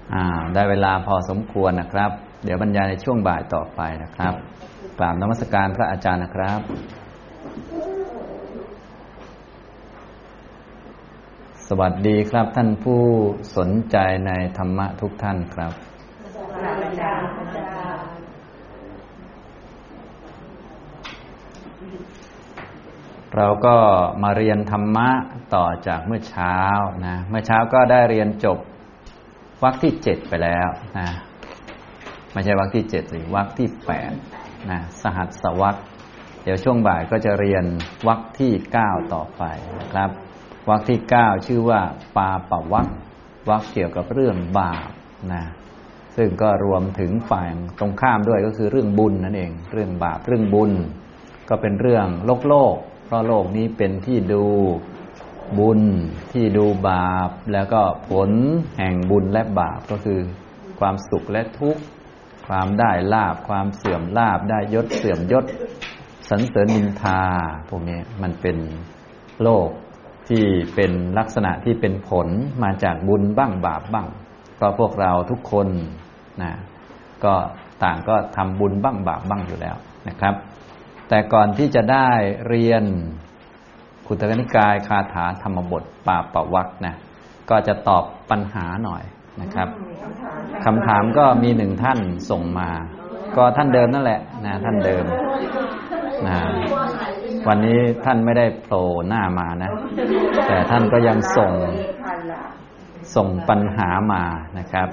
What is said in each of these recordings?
ได้เวลาพอสมควรนะครับเดี๋ยวบรรยายในช่วงบ่ายต่อไปนะครับกราบนมัสการพระอาจารย์นะครับสวัสดีครับท่านผู้สนใจในธรรมะทุกท่านครับเราก็มาเรียนธรรมะต่อจากเมื่อเช้านะเมื่อเช้าก็ได้เรียนจบวรรคที่7ไปแล้วนะไม่ใช่วรรคที่7สิวรรคที่8นะสหัสวรรคเดี๋ยวช่วงบ่ายก็จะเรียนวรรคที่9ต่อไปนะครับวรรคที่9ชื่อว่าปาปวรรควรรคเกี่ยวกับเรื่องบาปนะซึ่งก็รวมถึงฝ่ายตรงข้ามด้วยก็คือเรื่องบุญนั่นเองเรื่องบาปเรื่องบุญก็เป็นเรื่องโลกเพราะโลกนี้เป็นที่ดูบุญที่ดูบาปแล้วก็ผลแห่งบุญและบาปก็คือความสุขและทุกข์ความได้ลาภความเสื่อมลาภได้ยศเสื่อมยศสรรเสริญนินทาพวกนี้มันเป็นโลกที่เป็นลักษณะที่เป็นผลมาจากบุญบ้างบาปบ้างเพราะพวกเราทุกคนนะก็ต่างก็ทำบุญบ้างบาปบ้างอยู่แล้วนะครับแต่ก่อนที่จะได้เรียนขุทกนิกายคาถาธรรมบทปาปวรรคนะก็จะตอบปัญหาหน่อยนะครับคำถามก็มีหนึ่งท่านส่งมาก็ท่านเดิมนั่นแหละนะท่านเดิมนะวันนี้ท่านไม่ได้โผล่หน้ามานะแต่ท่านก็ยังส่งปัญหามานะครับ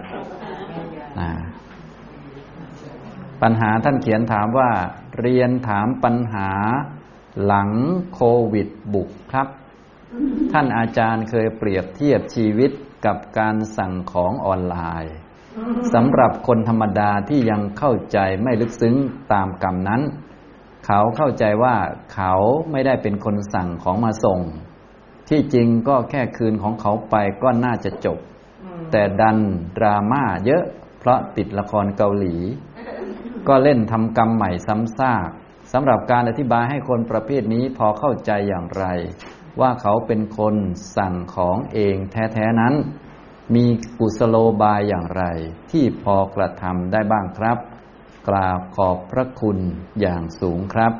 ปัญหาท่านเขียนถามว่าเรียนถามปัญหาหลังโควิดบุกครับท่านอาจารย์เคยเปรียบเทียบชีวิตกับการสั่งของออนไลน์สำหรับคนธรรมดาที่ยังเข้าใจไม่ลึกซึ้งตามกรรมนั้นเขาเข้าใจว่าเขาไม่ได้เป็นคนสั่งของมาส่งที่จริงก็แค่คืนของเขาไปก็น่าจะจบแต่ดันดราม่าเยอะเพราะติดละครเกาหลีก็เล่นทำกรรมใหม่ซ้ำซากสำหรับการอธิบายให้คนประเภทนี้พอเข้าใจอย่างไรว่าเขาเป็นคนสั่งของเองแท้ๆนั้นมีกุศโลบายอย่างไรที่พอกระทำได้บ้างครับกราบขอบพระคุณอย่างสูงครับ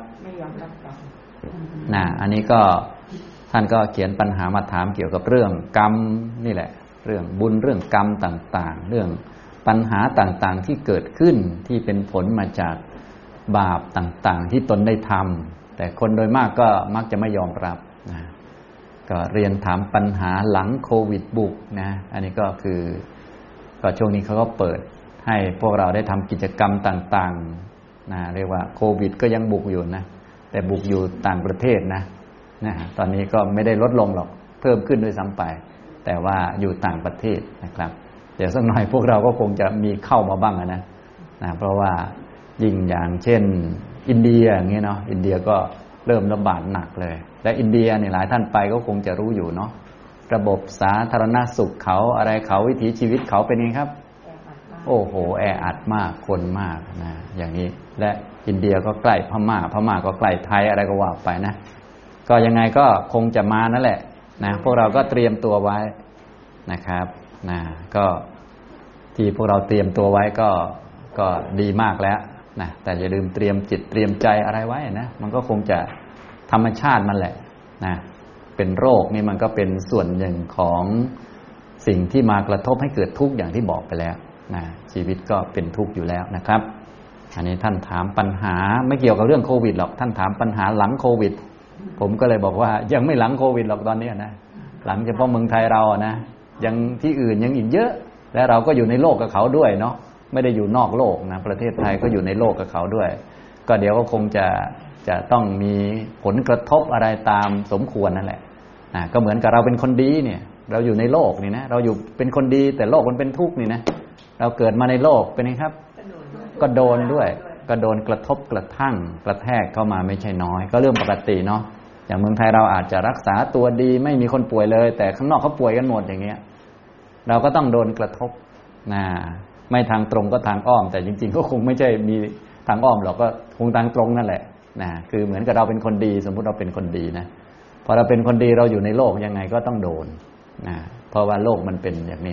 อันนี้ก็ท่านก็เขียนปัญหามาถามเกี่ยวกับเรื่องกรรมนี่แหละเรื่องบุญเรื่องกรรมต่างๆเรื่องปัญหาต่างๆที่เกิดขึ้นที่เป็นผลมาจากบาปต่างๆที่ตนได้ทำแต่คนโดยมากก็มักจะไม่ยอมรับนะก็เรียนถามปัญหาหลังโควิดบุกนะอันนี้ก็คือก็ช่วงนี้เขาก็เปิดให้พวกเราได้ทำกิจกรรมต่างๆนะเรียกว่าโควิดก็ยังบุกอยู่นะแต่บุกอยู่ต่างประเทศนะตอนนี้ก็ไม่ได้ลดลงหรอกเพิ่มขึ้นด้วยซ้ำไปแต่ว่าอยู่ต่างประเทศนะครับเดี๋ยวสักหน่อยพวกเราก็คงจะมีเข้ามาบ้างนะเพราะว่ายิ่งอย่างเช่นอินเดียอย่างเงี้ยเนาะอินเดียก็เริ่มระบาดหนักเลยและอินเดียเนี่ยหลายท่านไปก็คงจะรู้อยู่เนาะระบบสาธารณสุขเขาอะไรเขาวิถีชีวิตเขาเป็นไงครับโอ้โหแออัดมากคนมากนะอย่างนี้และอินเดียก็ใกล้พม่าก็ใกล้ไทยอะไรก็ว่าไปนะก็ยังไงก็คงจะมานั่นแหละนะพวกเราก็เตรียมตัวไว้นะครับก็ที่พวกเราเตรียมตัวไว้ก็ดีมากแล้วนะแต่อย่าลืมเตรียมจิตเตรียมใจอะไรไว้นะมันก็คงจะธรรมชาติมันแหละนะเป็นโรคนี่มันก็เป็นส่วนหนึ่งของสิ่งที่มากระทบให้เกิดทุกข์อย่างที่บอกไปแล้วนะชีวิตก็เป็นทุกข์อยู่แล้วนะครับอันนี้ท่านถามปัญหาไม่เกี่ยวกับเรื่องโควิดหรอกท่านถามปัญหาหลังโควิดผมก็เลยบอกว่ายังไม่หลังโควิดหรอกตอนนี้นะหลังเฉพาะเมืองไทยเรานะยังที่อื่นยังอีกเยอะและเราก็อยู่ในโลกกับเขาด้วยเนาะไม่ได้อยู่นอกโลกนะประเทศไทยก็อยู่ในโลกกับเขาด้วยก็เดี๋ยวก็คงจะต้องมีผลกระทบอะไรตามสมควรนั่นแหละก็เหมือนกับเราเป็นคนดีเนี่ยเราอยู่ในโลกนี่นะเราอยู่เป็นคนดีแต่โลกมันเป็นทุกข์นี่นะเราเกิดมาในโลกเป็นไงครับก็โดนด้วยก็โดนกระทบกระทั่งกระแทกเข้ามาไม่ใช่น้อยก็เรื่องปกติเนาะอย่างเมืองไทยเราอาจจะรักษาตัวดีไม่มีคนป่วยเลยแต่ข้างนอกเขาป่วยกันหมดอย่างเงี้ยเราก็ต้องโดนกระทบไม่ทางตรงก็ทางอ้อมแต่จริงๆก็คงไม่ใช่มีทางอ้อมหรอกก็คงทางตรงนั่นแหละคือเหมือนกับเราเป็นคนดีสมมุติเราเป็นคนดีนะพอเราเป็นคนดีเราอยู่ในโลกยังไงก็ต้องโดนเพราะว่าโลกมันเป็นอย่างนี้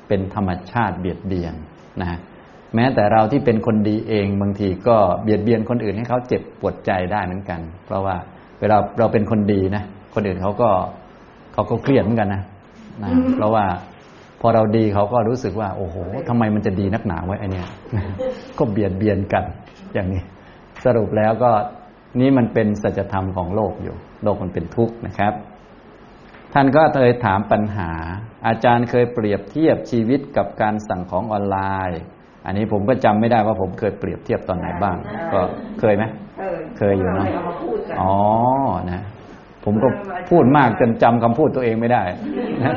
เป็นธรรมชาติเบียดเบียนนะแม้แต่เราที่เป็นคนดีเองบางทีก็เบียดเบียนคนอื่นให้เขาเจ็บปวดใจได้เหมือนกันเพราะว่าเวลาเราเป็นคนดีนะคนอื่นเขาก็เครียดเหมือนกันนะเพราะว่าพอเราดีเขาก็รู้สึกว่าโอ้โหทำไมมันจะดีนักหนาไว้ไอเนี้ยก็เบียดเบียนกันอย่างนี้สรุปแล้วก็นี่มันเป็นสัจธรรมของโลกอยู่โลกมันเป็นทุกข์นะครับท่านก็เคยถามปัญหาอาจารย์เคยเปรียบเทียบชีวิตกับการสั่งของออนไลน์อันนี้ผมก็จำไม่ได้ว่าผมเคยเปรียบเทียบตอนไหนบ้างก็เคยไหมเคยอยู่เนาะอ๋อนะผมก็พูดมากจนจำคำพูดตัวเองไม่ได้นะ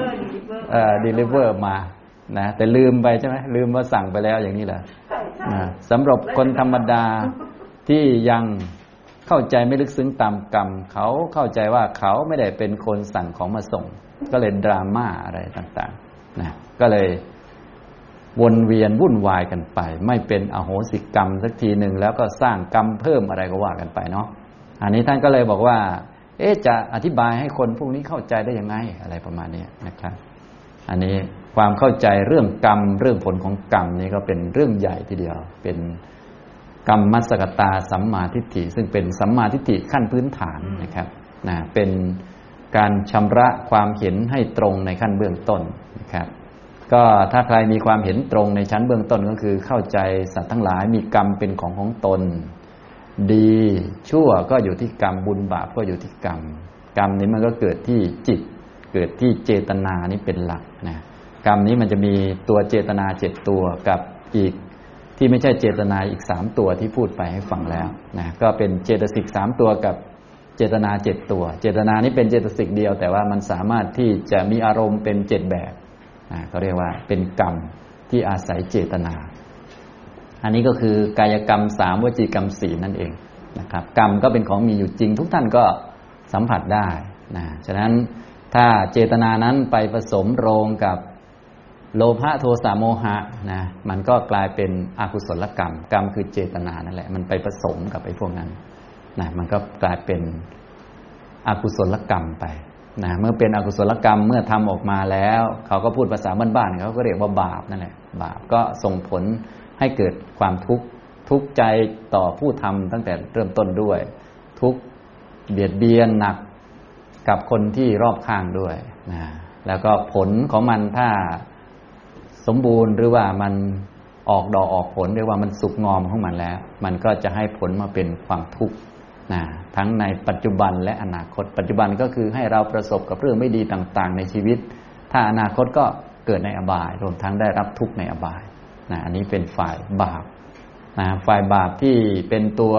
deliver มานะแต่ลืมไปใช่ไหมลืมว่าสั่งไปแล้วอย่างนี้แหละสำหรับคนธรรมดาที่ยังเข้าใจไม่ลึกซึ้งตามกรรมเขาเข้าใจว่าเขาไม่ได้เป็นคนสั่งของมาส่งก็เลยดราม่าอะไรต่างๆนะก็เลยวนเวียนวุ่นวายกันไปไม่เป็นอโหสิกรรมสักทีหนึ่งแล้วก็สร้างกรรมเพิ่มอะไรก็ว่ากันไปเนาะอันนี้ท่านก็เลยบอกว่าจะอธิบายให้คนพวกนี้เข้าใจได้ยังไงอะไรประมาณนี้นะครับอันนี้ความเข้าใจเรื่องกรรมเรื่องผลของกรรมนี้ก็เป็นเรื่องใหญ่ทีเดียวเป็นกรรมมัสสกตาสัมมาทิฏฐิซึ่งเป็นสัมมาทิฏฐิขั้นพื้นฐานนะครับเป็นการชำระความเห็นให้ตรงในขั้นเบื้องต้นนะครับก็ถ้าใครมีความเห็นตรงในชั้นเบื้องต้นก็คือเข้าใจสัตว์ทั้งหลายมีกรรมเป็นของตนดีชั่วก็อยู่ที่กรรมบุญบาปก็อยู่ที่กรรมกรรมนี้มันก็เกิดที่จิตเกิดที่เจตนานี้เป็นหลักนะกรรมนี้มันจะมีตัวเจตนา7ตัวกับอีกที่ไม่ใช่เจตนาอีก3ตัวที่พูดไปให้ฟังแล้วนะก็เป็นเจตสิก3ตัวกับเจตนา7ตัวเจตนานี้เป็นเจตสิกเดียวแต่ว่ามันสามารถที่จะมีอารมณ์เป็น7แบบเขาเรียกว่าเป็นกรรมที่อาศัยเจตนาอันนี้ก็คือกายกรรม3วจีกรรม4นั่นเองนะครับกรรมก็เป็นของมีอยู่จริงทุกท่านก็สัมผัสได้นะฉะนั้นถ้าเจตนานั้นไปผสมโรงกับโลภะโทสะโมหะนะมันก็กลายเป็นอกุศลกรรมกรรมคือเจตนานั่นแหละมันไปผสมกับไอ้พวกนั้นนะมันก็กลายเป็นอกุศลกรรมไปนะเมื่อเป็นอกุศลกรรมเมื่อทำออกมาแล้วเขาก็พูดภาษาบ้านๆเขาก็เรียกว่าบาปนั่นแหละบาปก็ส่งผลให้เกิดความทุกข์ใจต่อผู้ทำตั้งแต่เริ่มต้นด้วยทุกข์เบียดเบียนหนักกับคนที่รอบข้างด้วยนะแล้วก็ผลของมันถ้าสมบูรณ์หรือว่ามันออกดอกออกผลเรียกว่ามันสุกงอมของมันแล้วมันก็จะให้ผลมาเป็นความทุกข์นะทั้งในปัจจุบันและอนาคตปัจจุบันก็คือให้เราประสบกับเรื่องไม่ดีต่างๆในชีวิตถ้าอนาคตก็เกิดในอบายรวมทั้งได้รับทุกข์ในอบายนะอันนี้เป็นฝ่ายบาปนะฝ่ายบาปที่เป็นตัว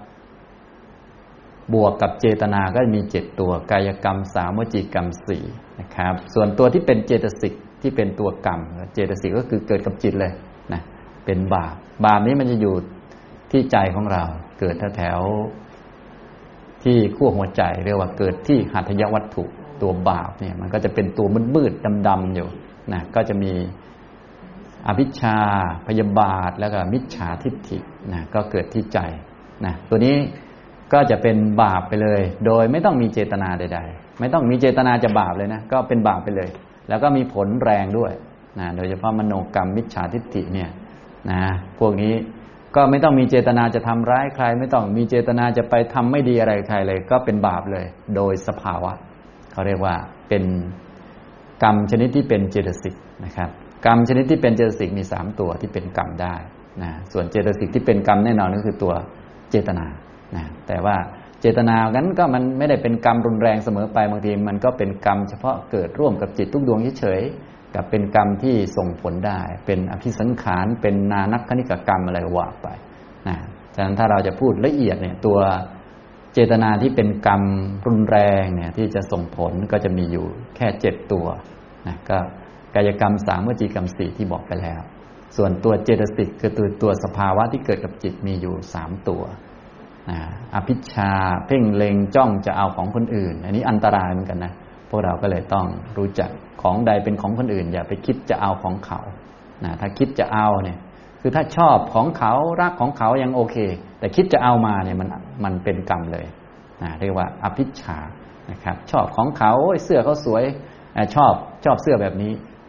บวกกับเจตนาก็มี7ตัวกายกรรม3วจีกรรม4นะครับส่วนตัวที่เป็นเจตสิกที่เป็นตัวกรรมเจตสิกก็คือเกิดกับจิตเลยนะเป็นบาปนี้มันจะอยู่ที่ใจของเราเกิดแถวที่ขั้วหัวใจเรียกว่าเกิดที่หัตถยวัตถุตัวบาปเนี่ยมันก็จะเป็นตัวมืดๆดำๆอยู่นะก็จะมีอวิชชาพยาบาทแล้วก็มิจฉาทิฏฐินะก็เกิดที่ใจนะตัวนี้ก็จะเป็นบาปไปเลยโดยไม่ต้องมีเจตนาใดๆไม่ต้องมีเจตนาจะบาปเลยนะก็เป็นบาปไปเลยแล้วก็มีผลแรงด้วยนะโดยเฉพาะมโนกรรมมิจฉาทิฏฐิเนี่ยนะพวกนี้ก็ไม่ต้องมีเจตนาจะทำร้ายใครไม่ต้องมีเจตนาจะไปทำไม่ดีอะไรใครเลยก็เป็นบาปเลยโดยสภาวะเขาเรียกว่าเป็นกรรมชนิดที่เป็นเจตสิกนะครับกรรมชนิดที่เป็นเจตสิกมี3ตัวที่เป็นกรรมได้นะส่วนเจตสิกที่เป็นกรรมแน่นอนก็คือตัวเจตนานะแต่ว่าเจตนานั้นก็มันไม่ได้เป็นกรรมรุนแรงเสมอไปบางทีมันก็เป็นกรรมเฉพาะเกิดร่วมกับจิตทุกดวงเฉยๆกับเป็นกรรมที่ส่งผลได้เป็นอภิสังขารเป็นนานักขณิกกรรมอะไรว่าไปนะฉะนั้นถ้าเราจะพูดละเอียดเนี่ยตัวเจตนาที่เป็นกรรมรุนแรงเนี่ยที่จะส่งผลก็จะมีอยู่แค่7ตัวนะก็กายกรรม3วจีกรรม4ที่บอกไปแล้วส่วนตัวเจตสิกคือตัวสภาวะที่เกิดกับจิตมีอยู่3ตัวอภิชฌาเพ่งเล็งจ้องจะเอาของคนอื่นอันนี้อันตรายเหมือนกันนะพวกเราก็เลยต้องรู้จักของใดเป็นของคนอื่นอย่าไปคิดจะเอาของเขาถ้าคิดจะเอาเนี่ยคือถ้าชอบของเขารักของเขายังโอเคแต่คิดจะเอามาเนี่ยมันเป็นกรรมเลยเรียกว่าอภิชฌานะครับชอบของเขาเสื้อเขาสวยชอบเสื้อแบบนี้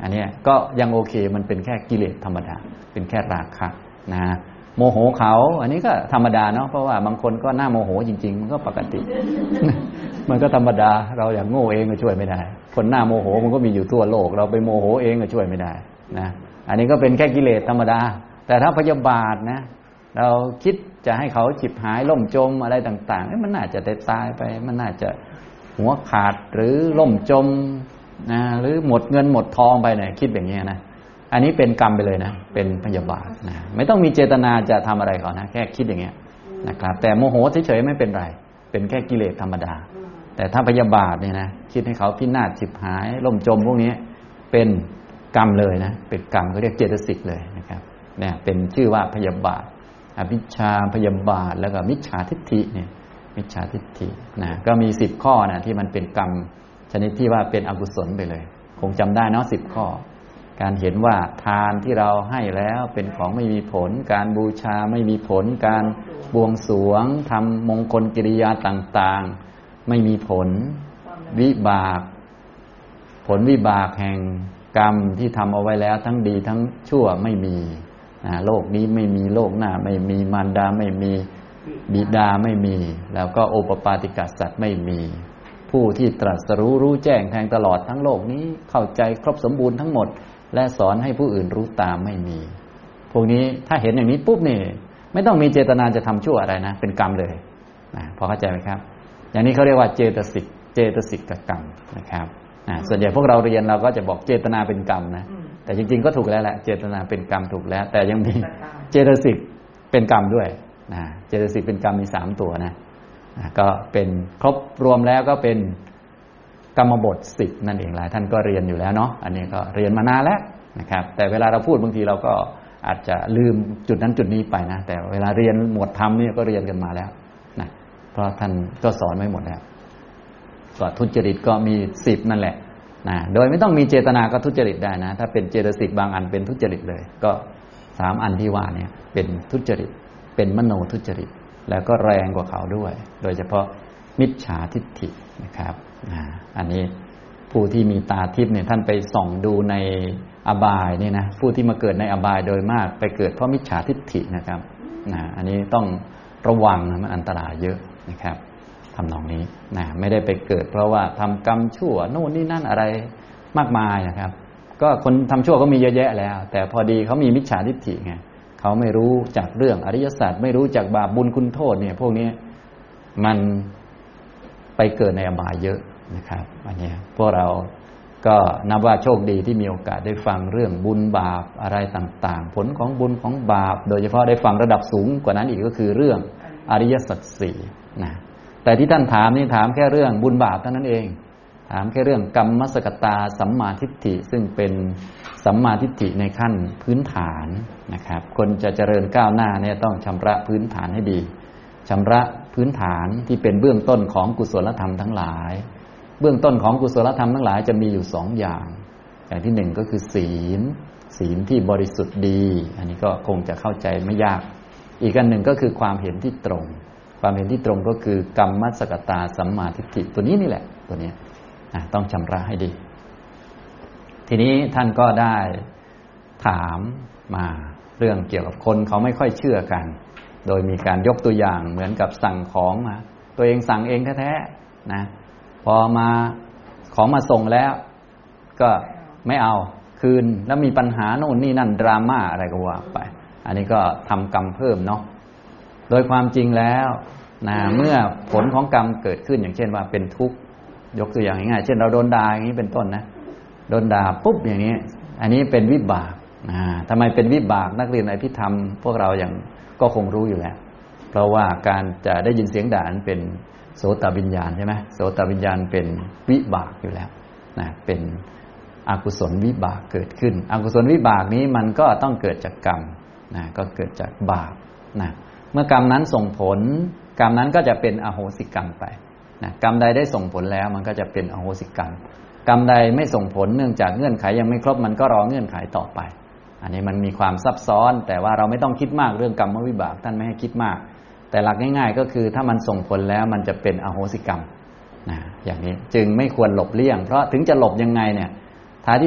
อันนี้ก็ยังโอเคมันเป็นแค่กิเลสธรรมดาเป็นแค่ราคะนะโมโหเขาอันนี้ก็ธรรมดาเนาะเพราะว่าบางคนก็หน้าโมโหจริงๆมันก็ปกติ มันก็ธรรมดาเราอย่างโง่เองก็ช่วยไม่ได้คนหน้าโมโหมันก็มีอยู่ทั่วโลกเราไปโมโหเองก็ช่วยไม่ได้นะอันนี้ก็เป็นแค่กิเลสธรรมดาแต่ถ้าพยาบาทนะเราคิดจะให้เขาฉิบหายล่มจมอะไรต่างๆมันน่าจะได้ตายไปมันน่าจะหัวขาดหรือล่มจมนะหรือหมดเงินหมดทองไปเนี่ยคิดอย่างนี้นะอันนี้เป็นกรรมไปเลยนะเป็นพยาบาทนะไม่ต้องมีเจตนาจะทำอะไรเขานะแค่คิดอย่างเงี้ยนะครับแต่โมโหเฉยๆไม่เป็นไรเป็นแค่กิเลสธรรมดาแต่ถ้าพยาบาทเนี่ยนะคิดให้เขาพินาศฉิบหายล่มจมพวกนี้เป็นกรรมเลยนะเป็นกรรมเขาเรียกเจตสิกเลยนะครับเนี่ยเป็นชื่อว่าพยาบาทอวิชชาพยาบาทแล้วก็มิจฉาทิฏฐิเนี่ยมิจฉาทิฏฐินะก็มี10ข้อนะที่มันเป็นกรรมชนิดที่ว่าเป็นอกุศลไปเลยคงจำได้เนาะ10ข้อการเห็นว่าทานที่เราให้แล้วเป็นของไม่มีผลการบูชาไม่มีผลการบวงสรวงทำมงคลกิริยาต่างๆไม่มีผลวิบากผลวิบากแห่งกรรมที่ทำเอาไว้แล้วทั้งดีทั้งชั่วไม่มีโลกนี้ไม่มีโลกหน้าไม่มีมารดาไม่มีบิดาไม่มีแล้วก็โอปปาติกสัตว์ไม่มีผู้ที่ตรัสรู้แจ้งแทงตลอดทั้งโลกนี้เข้าใจครบสมบูรณ์ทั้งหมดและสอนให้ผู้อื่นรู้ตามไม่มีพวกนี้ถ้าเห็นอย่างนี้ปุ๊บนี่ไม่ต้องมีเจตนาจะทำชั่วอะไรนะเป็นกรรมเลยพอเข้าใจไหมครับอย่างนี้เขาเรียกว่าเจตสิกกรรมนะครับส่วนใหญ่พวกเราเรียนเราก็จะบอกเจตนาเป็นกรรมนะแต่จริงๆก็ถูกแล้วแหละเจตนาเป็นกรรมถูกแล้วแต่ยังมีเจตสิกเป็นกรรมด้วยเจตสิกเป็นกรรมมี3ตัวนะก็เป็นครบรวมแล้วก็เป็นกรรมบท10นั่นเองหลายท่านก็เรียนอยู่แล้วเนาะอันนี้ก็เรียนมานานแล้วนะครับแต่เวลาเราพูดบางทีเราก็อาจจะลืมจุดนั้นจุดนี้ไปนะแต่เวลาเรียนหมวดธรรมนี่ก็เรียนกันมาแล้วนะเพราะท่านก็สอนไว้หมดแล้วก็ทุจริตก็มี10นั่นแหละนะโดยไม่ต้องมีเจตนาก็ทุจริตได้นะถ้าเป็นเจตสิกบางอันเป็นทุจริตเลยก็3อันที่ว่าเนี่ยเป็นทุจริตเป็นมโนทุจริตแล้วก็แรงกว่าเขาด้วยโดยเฉพาะมิจฉาทิฏฐินะครับอันนี้ผู้ที่มีตาทิพย์เนี่ยท่านไปส่องดูในอบายนี่นะผู้ที่มาเกิดในอบายโดยมากไปเกิดเพราะมิจฉาทิฏฐินะครับอันนี้ต้องระวังนะมันอันตรายเยอะนะครับทำนองนี้ไม่ได้ไปเกิดเพราะว่าทำกรรมชั่วโน่นนี่นั่นอะไรมากมายนะครับก็คนทำชั่วก็มีเยอะแยะแล้วแต่พอดีเขามีมิจฉาทิฏฐิไงเขาไม่รู้จากเรื่องอริยสัจไม่รู้จากบาปบุญคุณโทษเนี่ยพวกนี้มันไปเกิดในอบายเยอะนะครับอันนี้พวกเราก็นับว่าโชคดีที่มีโอกาสได้ฟังเรื่องบุญบาปอะไรต่างๆผลของบุญของบาปโดยเฉพาะได้ฟังระดับสูงกว่านั้นอีกก็คือเรื่องอริยสัจสี่นะแต่ที่ท่านถามนี่ถามแค่เรื่องบุญบาปเท่านั้นเองถามแค่เรื่องกรรมสกตาสัมมาทิฏฐิซึ่งเป็นสัมมาทิฏฐิในขั้นพื้นฐานนะครับคนจะเจริญก้าวหน้าเนี่ยต้องชำระพื้นฐานให้ดีชำระพื้นฐานที่เป็นเบื้องต้นของกุศลธรรมทั้งหลายเบื้องต้นของกุศลธรรมทั้งหลายจะมีอยู่2อย่างอย่างที่1ก็คือศีลที่บริสุทธิ์ดีอันนี้ก็คงจะเข้าใจไม่ยากอีกอันหนึ่งก็คือความเห็นที่ตรงความเห็นที่ตรงก็คือกรรมสกตาสัมมาทิฏฐิตัวนี้นี่แหละตัวนี้ต้องชำระให้ดีทีนี้ท่านก็ได้ถามมาเรื่องเกี่ยวกับคนเขาไม่ค่อยเชื่อกันโดยมีการยกตัวอย่างเหมือนกับสั่งของมาตัวเองสั่งเองแท้ๆนะพอมาของมาส่งแล้วก็ไม่เอาคืนแล้วมีปัญหาโน่นนี่นั่นดราม่าอะไรก็ว่าไปอันนี้ก็ทำกรรมเพิ่มเนาะโดยความจริงแล้วนะเมื่อผลของกรรมเกิดขึ้นอย่างเช่นว่าเป็นทุกข์ยกตัวอย่างง่ายๆเช่นเราโดนด่าอย่างนี้เป็นต้นนะโดนด่าปุ๊บอย่างนี้อันนี้เป็นวิบากทำไมเป็นวิบากนักเรียนอภิธรรมพวกเราอย่างก็คงรู้อยู่แล้วเพราะว่าการจะได้ยินเสียงด่านั้นเป็นโสตวิญญาณใช่ไหมโสตวิญญาณเป็นวิบากอยู่แล้วนะเป็นอกุศลวิบากเกิดขึ้นอกุศลวิบากนี้มันก็ต้องเกิดจากกรรมนะก็เกิดจากบาปนะเมื่อกรรมนั้นส่งผลกรรมนั้นก็จะเป็นอโหสิกรรมไปนะกรรมใดได้ส่งผลแล้วมันก็จะเป็นอโหสิกรรมกรรมใดไม่ส่งผลเนื่องจากเงื่อนไขยังไม่ครบมันก็รอเงื่อนไขต่อไปอันนี้มันมีความซับซ้อนแต่ว่าเราไม่ต้องคิดมากเรื่องกรรมวิบากท่านไม่ให้คิดมากแต่หลักง่ายๆก็คือถ้ามันส่งผลแล้วมันจะเป็นอโหสิกรรมอย่างนี้จึงไม่ควรหลบเลี่ยงเพราะถึงจะหลบยังไงเนี่ยท้ายที่สุด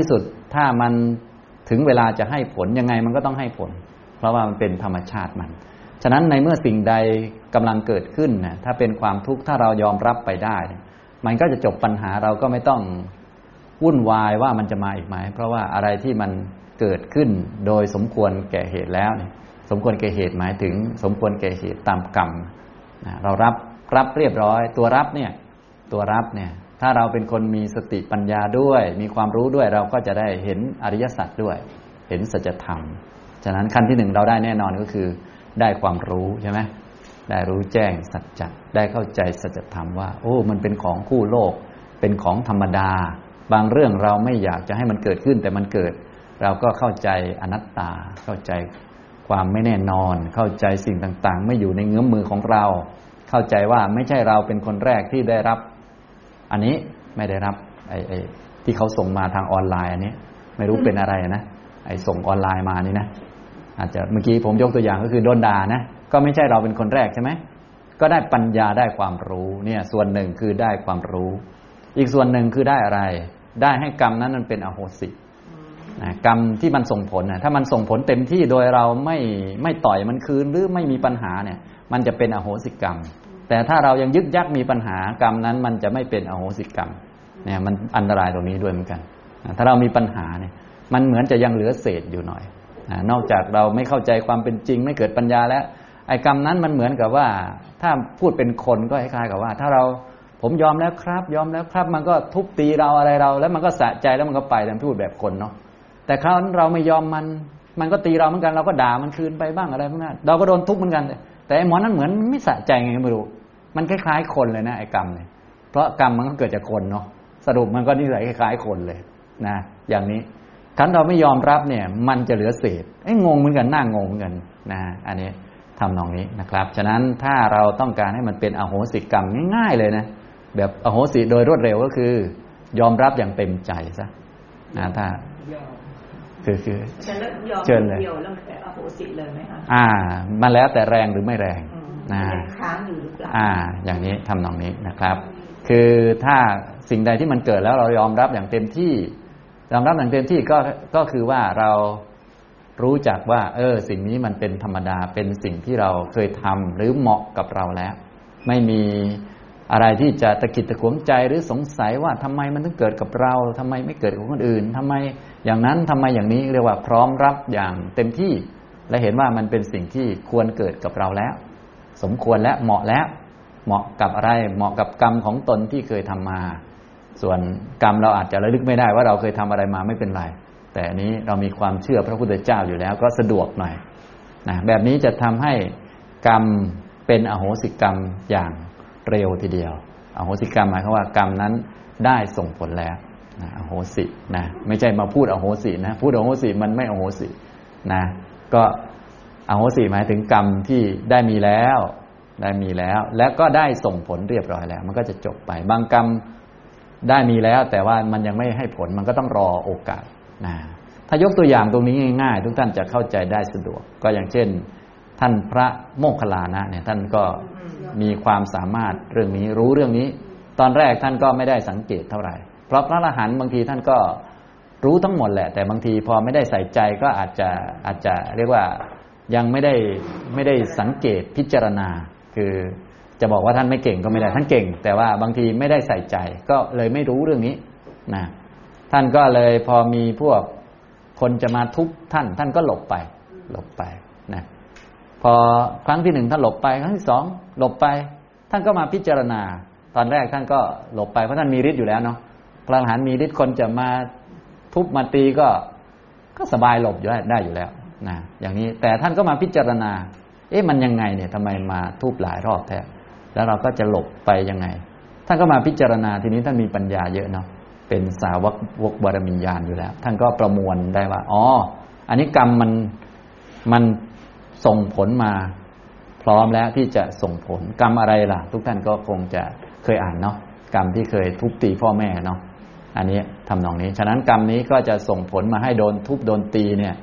ถ้ามันถึงเวลาจะให้ผลยังไงมันก็ต้องให้ผลเพราะว่ามันเป็นธรรมชาติมันฉะนั้นในเมื่อสิ่งใดกำลังเกิดขึ้นนะถ้าเป็นความทุกข์ถ้าเรายอมรับไปได้มันก็จะจบปัญหาเราก็ไม่ต้องวุ่นวายว่ามันจะมาอีกไหมเพราะว่าอะไรที่มันเกิดขึ้นโดยสมควรแก่เหตุแล้วเนี่ยสมควรแก่เหตุหมายถึงสมควรแก่เหตุตามกรรมเรารับเรียบร้อยตัวรับเนี่ยถ้าเราเป็นคนมีสติปัญญาด้วยมีความรู้ด้วยเราก็จะได้เห็นอริยสัจด้วยเห็นสัจธรรมฉะนั้นขั้นที่หนึ่งเราได้แน่นอนก็คือได้ความรู้ใช่ไหมได้รู้แจ้งสัจจะได้เข้าใจสัจธรรมว่าโอ้มันเป็นของคู่โลกเป็นของธรรมดาบางเรื่องเราไม่อยากจะให้มันเกิดขึ้นแต่มันเกิดเราก็เข้าใจอนัตตาเข้าใจความไม่แน่นอนเข้าใจสิ่งต่างๆไม่อยู่ในเงื้อมมือของเราเข้าใจว่าไม่ใช่เราเป็นคนแรกที่ได้รับอันนี้ไม่ได้รับไอ้ที่เขาส่งมาทางออนไลน์อันนี้ไม่รู้เป็นอะไรนะไอ้ส่งออนไลน์มานี่นะอาจจะเมื่อกี้ผมยกตัวอย่างก็คือโดนด่านะก็ไม่ใช่เราเป็นคนแรกใช่ไหมก็ได้ปัญญาได้ความรู้เนี่ยส่วนหนึ่งคือได้ความรู้อีกส่วนหนึ่งคือได้อะไรได้ให้กรรมนั้นมันเป็นอโหสินะกรรมที่มันส่งผลนะถ้ามันส่งผลเต็มที่โดยเราไม่ต่อยมันคืนหรือไม่มีปัญหาเนี่ยมันจะเป็นอโหสิกรรมแต่ถ้าเรายังยึกยักมีปัญหากรรมนั้นมันจะไม่เป็นอโหสิกรรมเนี่ยมันอันตรายตรงนี้ด้วยเหมือนกันถ้าเรามีปัญหาเนี่ยมันเหมือนจะยังเหลือเศษอยู่หน่อยนอกจากเราไม่เข้าใจความเป็นจริงไม่เกิดปัญญาแล้วไอ้กรรมนั้นมันเหมือนกับว่าถ้าพูดเป็นคนก็คล้ายๆกับว่าถ้าผมยอมแล้วครับยอมแล้วครับมันก็ทุบตีเราอะไรเราแล้วมันก็สะใจแล้วมันก็ไปแต่พูดแบบคนเนาะแต่คราวนั้นเราไม่ยอมมันก็ตีเราเหมือนกันเราก็ด่ามันคืนไปบ้างอะไรพวกนั้นเราก็โดนทุบเหมือนกันแต่ไอ้หมอนั้นเหมือนไม่สะใจไงไม่รู้มันคล้ายๆคนเลยนะไอ้กรรมเนี่ยเพราะกรรมมันก็เกิดจากคนเนาะสรุปมันก็นิสัยคล้ายๆคนเลยนะอย่างนี้คันเราไม่ยอมรับเนี่ยมันจะเหลือเศษงงเหมือนกันน่างงเหมือนกันนะอันนี้ทำนองนี้นะครับฉะนั้นถ้าเราต้องการให้มันเป็นอโหสิกรรมง่ายๆเลยนะแบบอโหสิโดยรวดเร็วก็คือยอมรับอย่างเต็มใจซะนะถ้าคือเชิญเลยแล้วอโหสิเลยไหมคะมันแล้วแต่แรงหรือไม่แรงนะค้างอยู่หรือเปล่าอย่างนี้ทำนองนี้นะครับคือถ้าสิ่งใดที่มันเกิดแล้วเรายอมรับอย่างเต็มที่ยอมรับอย่างเต็มที่ก็คือว่าเรารู้จักว่าสิ่งนี้มันเป็นธรรมดาเป็นสิ่งที่เราเคยทำหรือเหมาะกับเราแล้วไม่มีอะไรที่จะตะกิดตะขวงใจหรือสงสัยว่าทำไมมันถึงเกิดกับเราทำไมไม่เกิดกับคนอื่นทำไมอย่างนั้นทำไมอย่างนี้เรียกว่าพร้อมรับอย่างเต็มที่และเห็นว่ามันเป็นสิ่งที่ควรเกิดกับเราแล้วสมควรและเหมาะแล้วเหมาะกับอะไรเหมาะกับกรรมของตนที่เคยทำมาส่วนกรรมเราอาจจะระลึกไม่ได้ว่าเราเคยทำอะไรมาไม่เป็นไรแต่อันนี้เรามีความเชื่อพระพุทธเจ้าอยู่แล้วก็สะดวกหน่อยนะแบบนี้จะทำให้กรรมเป็นอโหสิกรรมอย่างเร็วทีเดียวอโหสิกรรมหมายความว่ากรรมนั้นได้ส่งผลแล้วนะอโหสินะไม่ใช่มาพูดอโหสินะพูดอโหสิมันไม่อโหสินะก็อโหสิหมายถึงกรรมที่ได้มีแล้วแล้วก็ได้ส่งผลเรียบร้อยแล้วมันก็จะจบไปบางกรรมได้มีแล้วแต่ว่ามันยังไม่ให้ผลมันก็ต้องรอโอกาสนะถ้ายกตัวอย่างตรงนี้ง่ายๆทุกท่านจะเข้าใจได้สะดวกก็อย่างเช่นท่านพระโมคคัลลานะเนี่ยท่านก็มีความสามารถเรื่องนี้รู้เรื่องนี้ตอนแรกท่านก็ไม่ได้สังเกตเท่าไหร่เพราะพระอรหันต์บางทีท่านก็รู้ทั้งหมดแหละแต่บางทีพอไม่ได้ใส่ใจก็อาจจะเรียกว่ายังไม่ได้สังเกตพิจารณาคือจะบอกว่าท่านไม่เก่งก็ไม่ได้ท่านเก่งแต่ว่าบางทีไม่ได้ใส่ใจก็เลยไม่รู้เรื่องนี้นะท่านก็เลยพอมีพวกคนจะมาทุบท่านก็หลบไปนะพอครั้งที่หนึ่งท่านหลบไปครั้งที่สองหลบไปท่านก็มาพิจารณาตอนแรกท่านก็หลบไปเพราะท่านมีฤทธิ์อยู่แล้วเนาะพระอรหันต์มีฤทธิ์คนจะมาทุบมาตีก็สบายหลบอยู่ได้อยู่แล้วนะอย่างนี้แต่ท่านก็มาพิจารณามันยังไงเนี่ยทำไมมาทุบหลายรอบแท้แล้วเราก็จะหลบไปยังไงท่านก็มาพิจารณาทีนี้ท่านมีปัญญาเยอะเนาะเป็นสาวกวกบารมีญาณอยู่แล้วท่านก็ประมวลได้ว่าอันนี้กรรมมันส่งผลมาพร้อมแล้วที่จะส่งผลกรรมอะไรล่ะทุกท่านก็คงจะเคยอ่านเนาะกรรมที่เคยทุบตีพ่อแม่เนาะอันนี้ทำนองนี้ฉะนั้นกรรมนี้ก็จะส่งผลมาให้โดนทุบโดนตีเนี่ย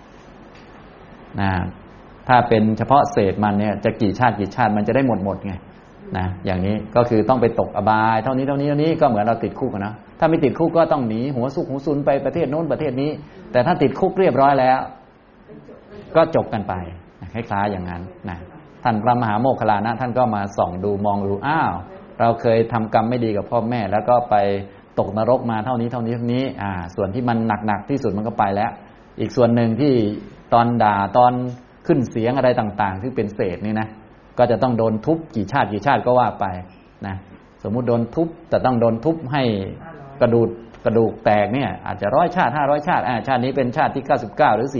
ถ้าเป็นเฉพาะเศษมันเนี่ยจะกี่ชาติมันจะได้หมดไงนะอย่างนี้ก็คือต้องไปตกอบายเท่านี้ก็เหมือนเราติดคุกนะถ้าไม่ติดคุกก็ต้องหนีหัวซุกหัวซุนไปประเทศโน้นประเทศนี้แต่ถ้าติดคุกเรียบร้อยแล้วก็จบกันไปคล้ายๆอย่างนั้นนะท่านพระมหาโมคคัลลานะท่านก็มาส่องดูมองดูอ้าวเราเคยทำกรรมไม่ดีกับพ่อแม่แล้วก็ไปตกนรกมาเท่านี้ส่วนที่มันหนักๆที่สุดมันก็ไปแล้วอีกส่วนหนึ่งที่ตอนด่าตอนขึ้นเสียงอะไรต่างๆที่เป็นเศษนี่นะก็จะต้องโดนทุบกี่ชาติก็ว่าไปนะสมมุติโดนทุบแต่ต้องโดนทุบให้กระดูกแตกเนี่ยอาจจะ100 ชาติ500 ชาติชาตินี้เป็นชาติที่99หรือ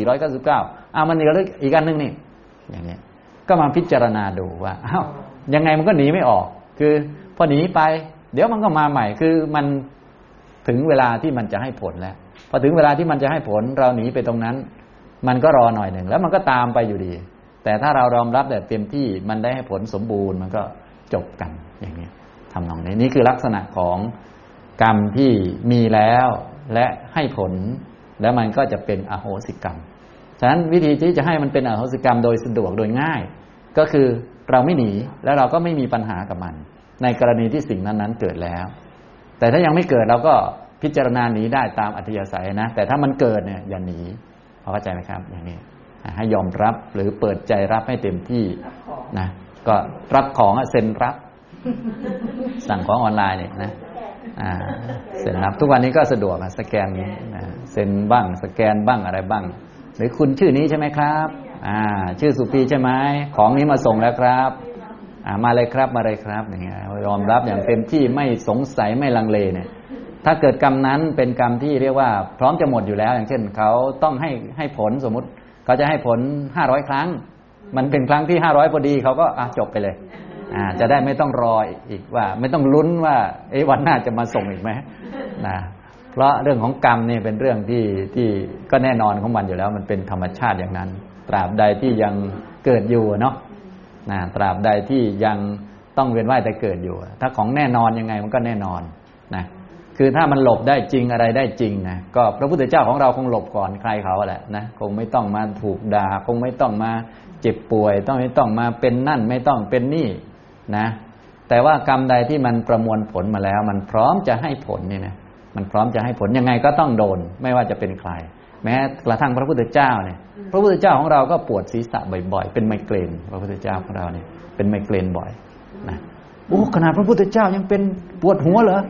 499มันอีกอันนึงนี่อย่างนี้ก็มาพิจารณาดูว่าอ้าวยังไงมันก็หนีไม่ออกคือพอหนีไปเดี๋ยวมันก็มาใหม่คือมันถึงเวลาที่มันจะให้ผลแล้วพอถึงเวลาที่มันจะให้ผลเราหนีไปตรงนั้นมันก็รอหน่อยหนึ่งแล้วมันก็ตามไปอยู่ดีแต่ถ้าเรายอมรับแบบเต็มที่มันได้ให้ผลสมบูรณ์มันก็จบกันอย่างนี้ทำนองนี้นี่คือลักษณะของกรรมที่มีแล้วและให้ผลแล้วมันก็จะเป็นอโหสิกรรมฉะนั้นวิธีที่จะให้มันเป็นอโหสิกรรมโดยสะดวกโดยง่ายก็คือเราไม่หนีแล้วเราก็ไม่มีปัญหากับมันในกรณีที่สิ่งนั้นๆเกิดแล้วแต่ถ้ายังไม่เกิดเราก็พิจารณาหนีได้ตามอัธยาศัยนะแต่ถ้ามันเกิดเนี่ยอย่าหนีเข้าใจไหมครับอย่างนี้ให้ยอมรับหรือเปิดใจรับให้เต็มที่นะก็รับของเซ็นรับสั่งของออนไลน์เนี่ยนะเซ็นรับทุกวันนี้ก็สะดวกสแกนนะเซ็นบ้างสแกนบ้างอะไรบ้างหรือคุณชื่อนี้ใช่ไหมครับชื่อสุพีใช่ไหมของนี้มาส่งแล้วครับมาเลยครับอย่างเงี้ยยอมรับอย่างเต็มที่ไม่สงสัยไม่ลังเลเนี่ยถ้าเกิดกรรมนั้นเป็นกรรมที่เรียกว่าพร้อมจะหมดอยู่แล้วอย่างเช่นเขาต้องให้ผลสมมุติเขาจะให้ผล500 ครั้งมันเป็นครั้งที่500พอดีเขาก็จบไปเลยจะได้ไม่ต้องรออีกว่าไม่ต้องลุ้นว่าวันหน้าจะมาส่งอีกไหมนะเพราะเรื่องของกรรมนี่เป็นเรื่องที่ก็แน่นอนของมันอยู่แล้วมันเป็นธรรมชาติอย่างนั้นตราบใดที่ยังเกิดอยู่เนาะตราบใดที่ยังต้องเวียนว่ายแต่เกิดอยู่ถ้าของแน่นอนยังไงมันก็แน่นอนนะคือถ้ามันหลบได้จริงอะไรได้จริงนะก็พระพุทธเจ้าของเราคงหลบก่อนใครเขาแหละนะคงไม่ต้องมาถูกด่าคงไม่ต้องมาเจ็บป่วยไม่ต้องมาเป็นนั่นไม่ต้องเป็นนี่นะแต่ว่ากรรมใดที่มันประมวลผลมาแล้วมันพร้อมจะให้ผลเนี่ยนะมันพร้อมจะให้ผลยังไงก็ต้องโดนไม่ว่าจะเป็นใครแม้กระทั่งพระพุทธเจ้าเนี่ยพระพุทธเจ้าของเราก็ปวดศีรษะบ่อยๆเป็นไมเกรนพระพุทธเจ้าของเราเนี่ยเป็นไมเกรนบ่อยนะขนาดพระพุทธเจ้ายังเป็นปวดหัวเหรอ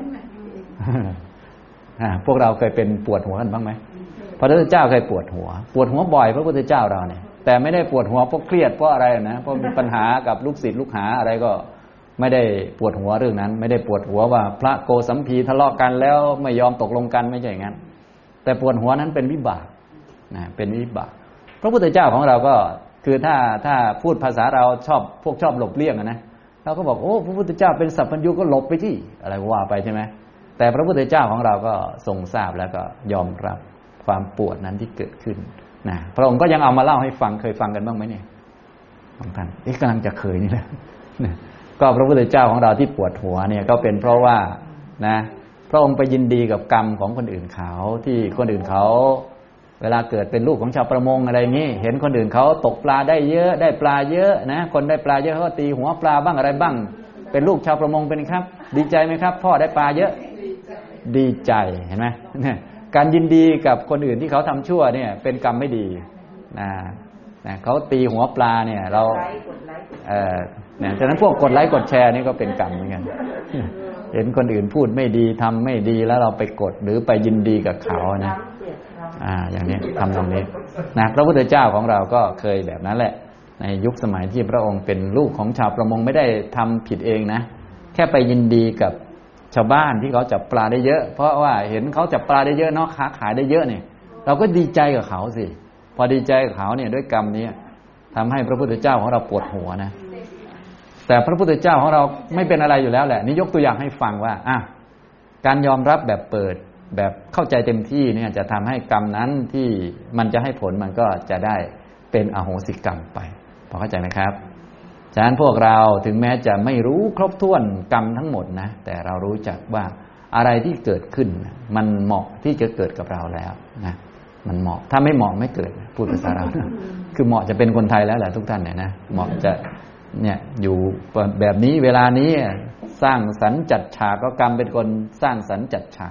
พวกเราเคยเป็นปวดหัวกันบ้างไหมพระพุทธเจ้าเคยปวดหัวบ่อยพระพุทธเจ้าเราเนี่ยแต่ไม่ได้ปวดหัวเพราะเครียดเพราะอะไรนะเพราะมีปัญหากับลูกศิษย์ลูกหาอะไรก็ไม่ได้ปวดหัวเรื่องนั้นไม่ได้ปวดหัวว่าพระโกสัมพีทะเลาะกันแล้วไม่ยอมตกลงกันไม่ใช่อย่างนั้นแต่ปวดหัวนั้นเป็นวิบากนะเป็นวิบากพระพุทธเจ้าของเราก็คือถ้าพูดภาษาเราชอบหลบเลี่ยงนะเราก็บอกพระพุทธเจ้าเป็นสัพพัญญูก็หลบไปที่อะไรว่าไปใช่ไหมแต่พระพุทธเจ้าของเราก็ทรงทราบแล้วก็ยอมรับความปวดนั้นที่เกิดขึ้นนะพระองค์ก็ยังเอามาเล่าให้ฟังเคยฟังกันบ้างไหมเนี่ยบางท่านกำลังจะเคยนี่แหละก็พระพุทธเจ้าของเราที่ปวดหัวเนี่ยก็เป็นเพราะว่านะพระองค์ไปยินดีกับกรรมของคนอื่นเขาที่คนอื่นเขาเวลาเกิดเป็นลูกของชาวประมงอะไรอย่างนี้เห็นคนอื่นเขาตกปลาได้เยอะได้ปลาเยอะนะคนได้ปลาเยอะเขาก็ตีหัวปลาบ้างอะไรบ้างเป็นลูกชาวประมงเป็นครับดีใจไหมครับพ่อได้ปลาเยอะดีใจเห็นไหมการยินดีกับคนอื่นที่เขาทำชั่วเนี่ยเป็นกรรมไม่ดีนะเขาตีหัวปลาเนี่ยเราเนี่ยฉะนั้นพวกกดไลค์กดแชร์นี่ก็เป็นกรรมเหมือนกันเห็นคนอื่นพูดไม่ดีทำไม่ดีแล้วเราไปกดหรือไปยินดีกับเขานะอย่างนี้ทำตรงนี้นะพระพุทธเจ้าของเราก็เคยแบบนั้นแหละในยุคสมัยที่พระองค์เป็นลูกของชาวประมงไม่ได้ทำผิดเองนะแค่ไปยินดีกับชาวบ้านที่เขาจับปลาได้เยอะเพราะว่าเห็นเขาจับปลาได้เยอะเนาะค้าขายได้เยอะเนี่ยเราก็ดีใจกับเขาสิพอดีใจกับเขาเนี่ยด้วยกรรมนี้ทำให้พระพุทธเจ้าของเราปวดหัวนะแต่พระพุทธเจ้าของเราไม่เป็นอะไรอยู่แล้วแหละนี่ยกตัวอย่างให้ฟังว่าการยอมรับแบบเปิดแบบเข้าใจเต็มที่เนี่ยจะทำให้กรรมนั้นที่มันจะให้ผลมันก็จะได้เป็นอโหสิกรรมไปพอเข้าใจไหมครับฉะนั้นพวกเราถึงแม้จะไม่รู้ครบถ้วนกรรมทั้งหมดนะแต่เรารู้จักว่าอะไรที่เกิดขึ้นมันเหมาะที่จะเกิดกับเราแล้วนะมันเหมาะถ้าไม่เหมาะไม่เกิดพูดภาษาเราคือเหมาะจะเป็นคนไทยแล้วแหละทุกท่านเนี่ยนะเหมาะจะเนี่ยอยู่แบบนี้เวลานี้สร้างสรรค์จัดฉากก็กรรมเป็นคนสร้างสรรค์จัดฉาก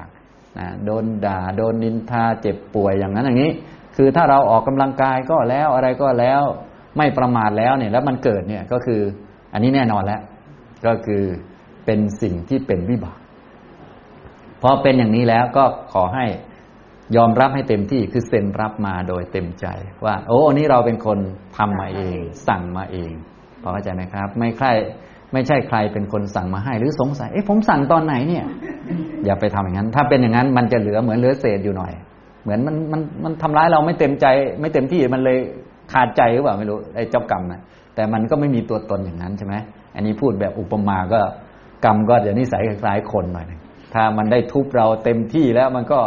นะโดนด่าโดนนินทาเจ็บป่วยอย่างนั้นอย่างนี้คือถ้าเราออกกำลังกายก็แล้วอะไรก็แล้วไม่ประมาทแล้วเนี่ยแล้วมันเกิดเนี่ยก็คืออันนี้แน่นอนแล้วก็คือเป็นสิ่งที่เป็นวิบากพอเป็นอย่างนี้แล้วก็ขอให้ยอมรับให้เต็มที่คือเซ็นรับมาโดยเต็มใจว่าโอ้นี่เราเป็นคนทำมาเองสั่งมาเองพอเข้าใจไหมครับไม่ใช่ใครเป็นคนสั่งมาให้หรือสงสัยผมสั่งตอนไหนเนี่ยอย่าไปทำอย่างนั้นถ้าเป็นอย่างนั้นมันจะเหลือเหมือนเหลือเศษอยู่หน่อยเหมือนมันทำร้ายเราไม่เต็มใจไม่เต็มที่มันเลยขาดใจหรือเปล่าไม่รู้ไอ้เจ้ากรรมนะแต่มันก็ไม่มีตัวตนอย่างนั้นใช่ไหมอันนี้พูดแบบอุปมาก็กรรมก็จะนิสัยคล้ายๆคนหน่อยนึงถ้ามันได้ทุบเราเต็มที่แล้วมันก็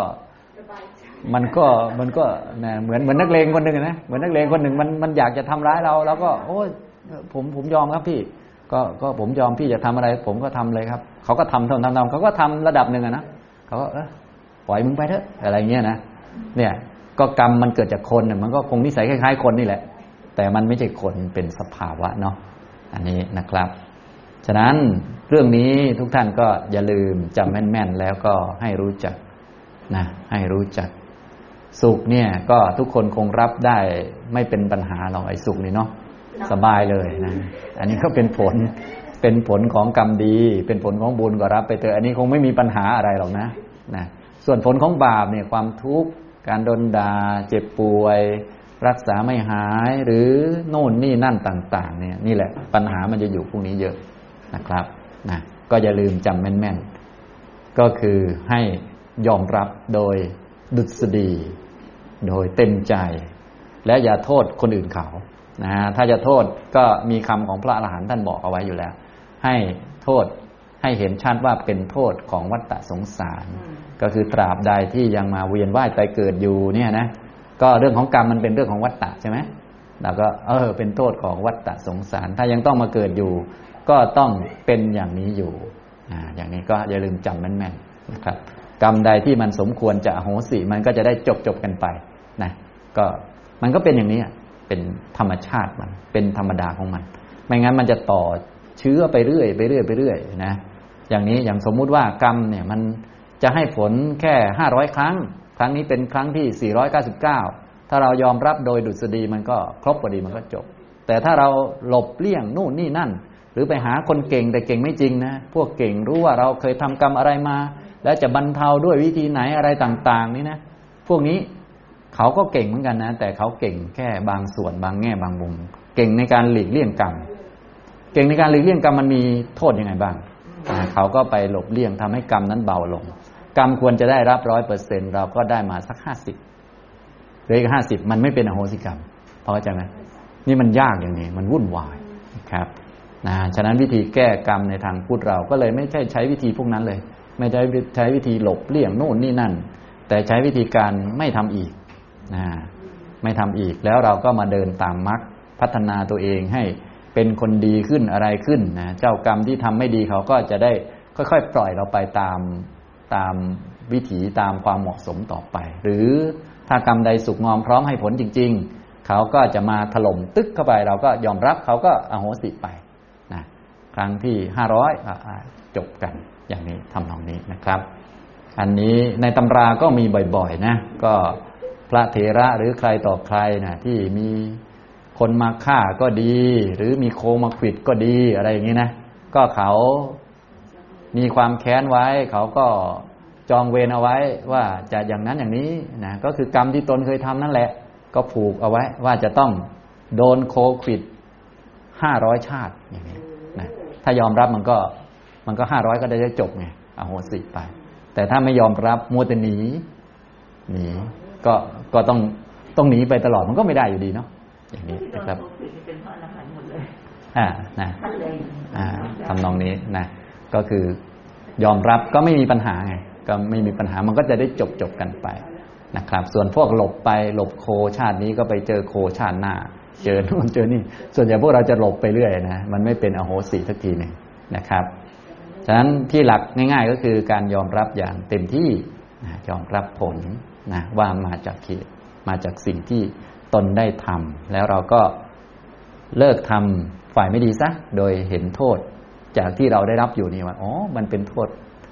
นะเหมือนนักเลงคนหนึ่งนะเหมือนนักเลงคนหนึ่งมันอยากจะทำร้ายเราแล้วก็โอ้ยผมยอมครับพี่ก็ผมยอมพี่จะทำอะไรผมก็ทำเลยครับเขาก็ทำเขาก็ทำระดับหนึ่งนะเขาก็ปล่อยมึงไปเถอะอะไรเงี้ยนะเนี่ยก็กรรมมันเกิดจากคนเนี่ยมันก็คงนิสัยคล้ายๆคนนี่แหละแต่มันไม่ใช่คนเป็นสภาวะเนาะอันนี้นะครับฉะนั้นเรื่องนี้ทุกท่านก็อย่าลืมจำแม่นๆแล้วก็ให้รู้จักนะให้รู้จักสุขเนี่ยก็ทุกคนคงรับได้ไม่เป็นปัญหาหรอกไอ้สุขนี่เนาะสบายเลยนะอันนี้ก็เป็นผลของกรรมดีเป็นผลของบุญก็รับไปเถอะอันนี้คงไม่มีปัญหาอะไรหรอกนะส่วนผลของบาปเนี่ยความทุกข์การโดนด่าเจ็บป่วยรักษาไม่หายหรือโน่นนี่นั่นต่างๆเนี่ยนี่แหละปัญหามันจะอยู่พวกนี้เยอะนะครับนะก็อย่าลืมจำแม่นๆก็คือให้ยอมรับโดยดุษฎีโดยเต็มใจและอย่าโทษคนอื่นเขานะถ้าจะโทษก็มีคำของพระอรหันต์ท่านบอกเอาไว้อยู่แล้วให้โทษให้เห็นชัดว่าเป็นโทษของวัฏฏะสงสารก็คือตราบใดที่ยังมาเวียนว่ายตายเกิดอยู่เนี่ยนะก็เรื่องของกรรมมันเป็นเรื่องของวัฏฏะใช่ไหมแล้วก็เป็นโทษของวัฏฏะสงสารถ้ายังต้องมาเกิดอยู่ก็ต้องเป็นอย่างนี้อยู่อย่างนี้ก็อย่าลืมจำแม่นๆนะครับกรรมใดที่มันสมควรจะอโหสิมันก็จะได้จบกันไปนะก็มันก็เป็นอย่างนี้เป็นธรรมชาติมันเป็นธรรมดาของมันไม่งั้นมันจะต่อเชื้อไปเรื่อยนะอย่างนี้อย่างสมมุติว่ากรรมเนี่ยมันจะให้ผลแค่500ครั้งครั้งนี้เป็นครั้งที่499ถ้าเรายอมรับโดยดุษฎีมันก็ครบพอดีมันก็จบแต่ถ้าเราหลบเลี่ยงนู่นนี่นั่นหรือไปหาคนเก่งแต่เก่งไม่จริงนะพวกเก่งรู้ว่าเราเคยทำกรรมอะไรมาแล้วจะบรรเทาด้วยวิธีไหนอะไรต่างๆนี่นะพวกนี้เขาก็เก่งเหมือนกันนะแต่เขาเก่งแค่บางส่วนบางแง่บางมุมเก่งในการหลีกเลี่ยงกรรมเก่งในการหลีกเลี่ยงกรรมมันมีโทษยังไงบ้างเขาก็ไปหลบเลี่ยงทำให้กรรมนั้นเบาลงกรรมควรจะได้รับ 100% เราก็ได้มาสัก50เหลืออีก50มันไม่เป็นอโหสิกรรมพอเข้าใจไหมนี่มันยากอย่างนี้มันวุ่นวายครับฉะนั้นวิธีแก้กรรมในทางพุทธเราก็เลยไม่ใช่ใช้วิธีพวกนั้นเลยไม่ใช้วิธีหลบเลี่ยงโน่นนี่นั่นแต่ใช้วิธีการไม่ทำอีกไม่ทำอีกแล้วเราก็มาเดินตามมรรคพัฒนาตัวเองให้เป็นคนดีขึ้นอะไรขึ้นนะเจ้ากรรมที่ทำไม่ดีเขาก็จะได้ค่อยๆปล่อยเราไปตามวิถีตามความเหมาะสมต่อไปหรือถ้ากรรมใดสุกงอมพร้อมให้ผลจริงๆเขาก็จะมาถล่มตึกเข้าไปเราก็ยอมรับเขาก็อโหสิไปนะครั้งที่500จบกันอย่างนี้ทำนองนี้นะครับอันนี้ในตำราก็มีบ่อยๆนะก็พระเถระหรือใครต่อใครนะที่มีคนมาฆ่าก็ดีหรือมีโคมาขวิดก็ดีอะไรอย่างนี้นะก็เขามีความแค้นไว้เขาก็จองเวรเอาไว้ว่าจะอย่างนั้นอย่างนี้นะก็คือกรรมที่ตนเคยทำนั่นแหละก็ผูกเอาไว้ว่าจะต้องโดนโคขวิด500ชาติอย่างนี้นะถ้ายอมรับมันก็500ก็ได้จบไงอโหสิไปแต่ถ้าไม่ยอมรับมัวแต่หนีก็ต้องหนีไปตลอดมันก็ไม่ได้อยู่ดีเนาะอย่างนี้นะครับเป็นพระอรหันต์หมดเลยนะทำนองนี้นะก็คือยอมรับก็ไม่มีปัญหาไงก็ไม่มีปัญหามันก็จะได้จบกันไปนะครับส่วนพวกหลบโคชาตินี้ก็ไปเจอโคชาติหน้าเจอนู่นเจอนี่ส่วนใหญ่พวกเราจะหลบไปเรื่อยนะมันไม่เป็นอโหสิสักทีนึงนะครับฉะนั้นที่หลักง่ายๆก็คือการยอมรับอย่างเต็มที่ยอมรับผลนะว่ามาจากเหตุมาจากสิ่งที่ตนได้ทำแล้วเราก็เลิกทำฝ่ายไม่ดีซะโดยเห็นโทษจากที่เราได้รับอยู่นี่ว่ามันเป็นโทษ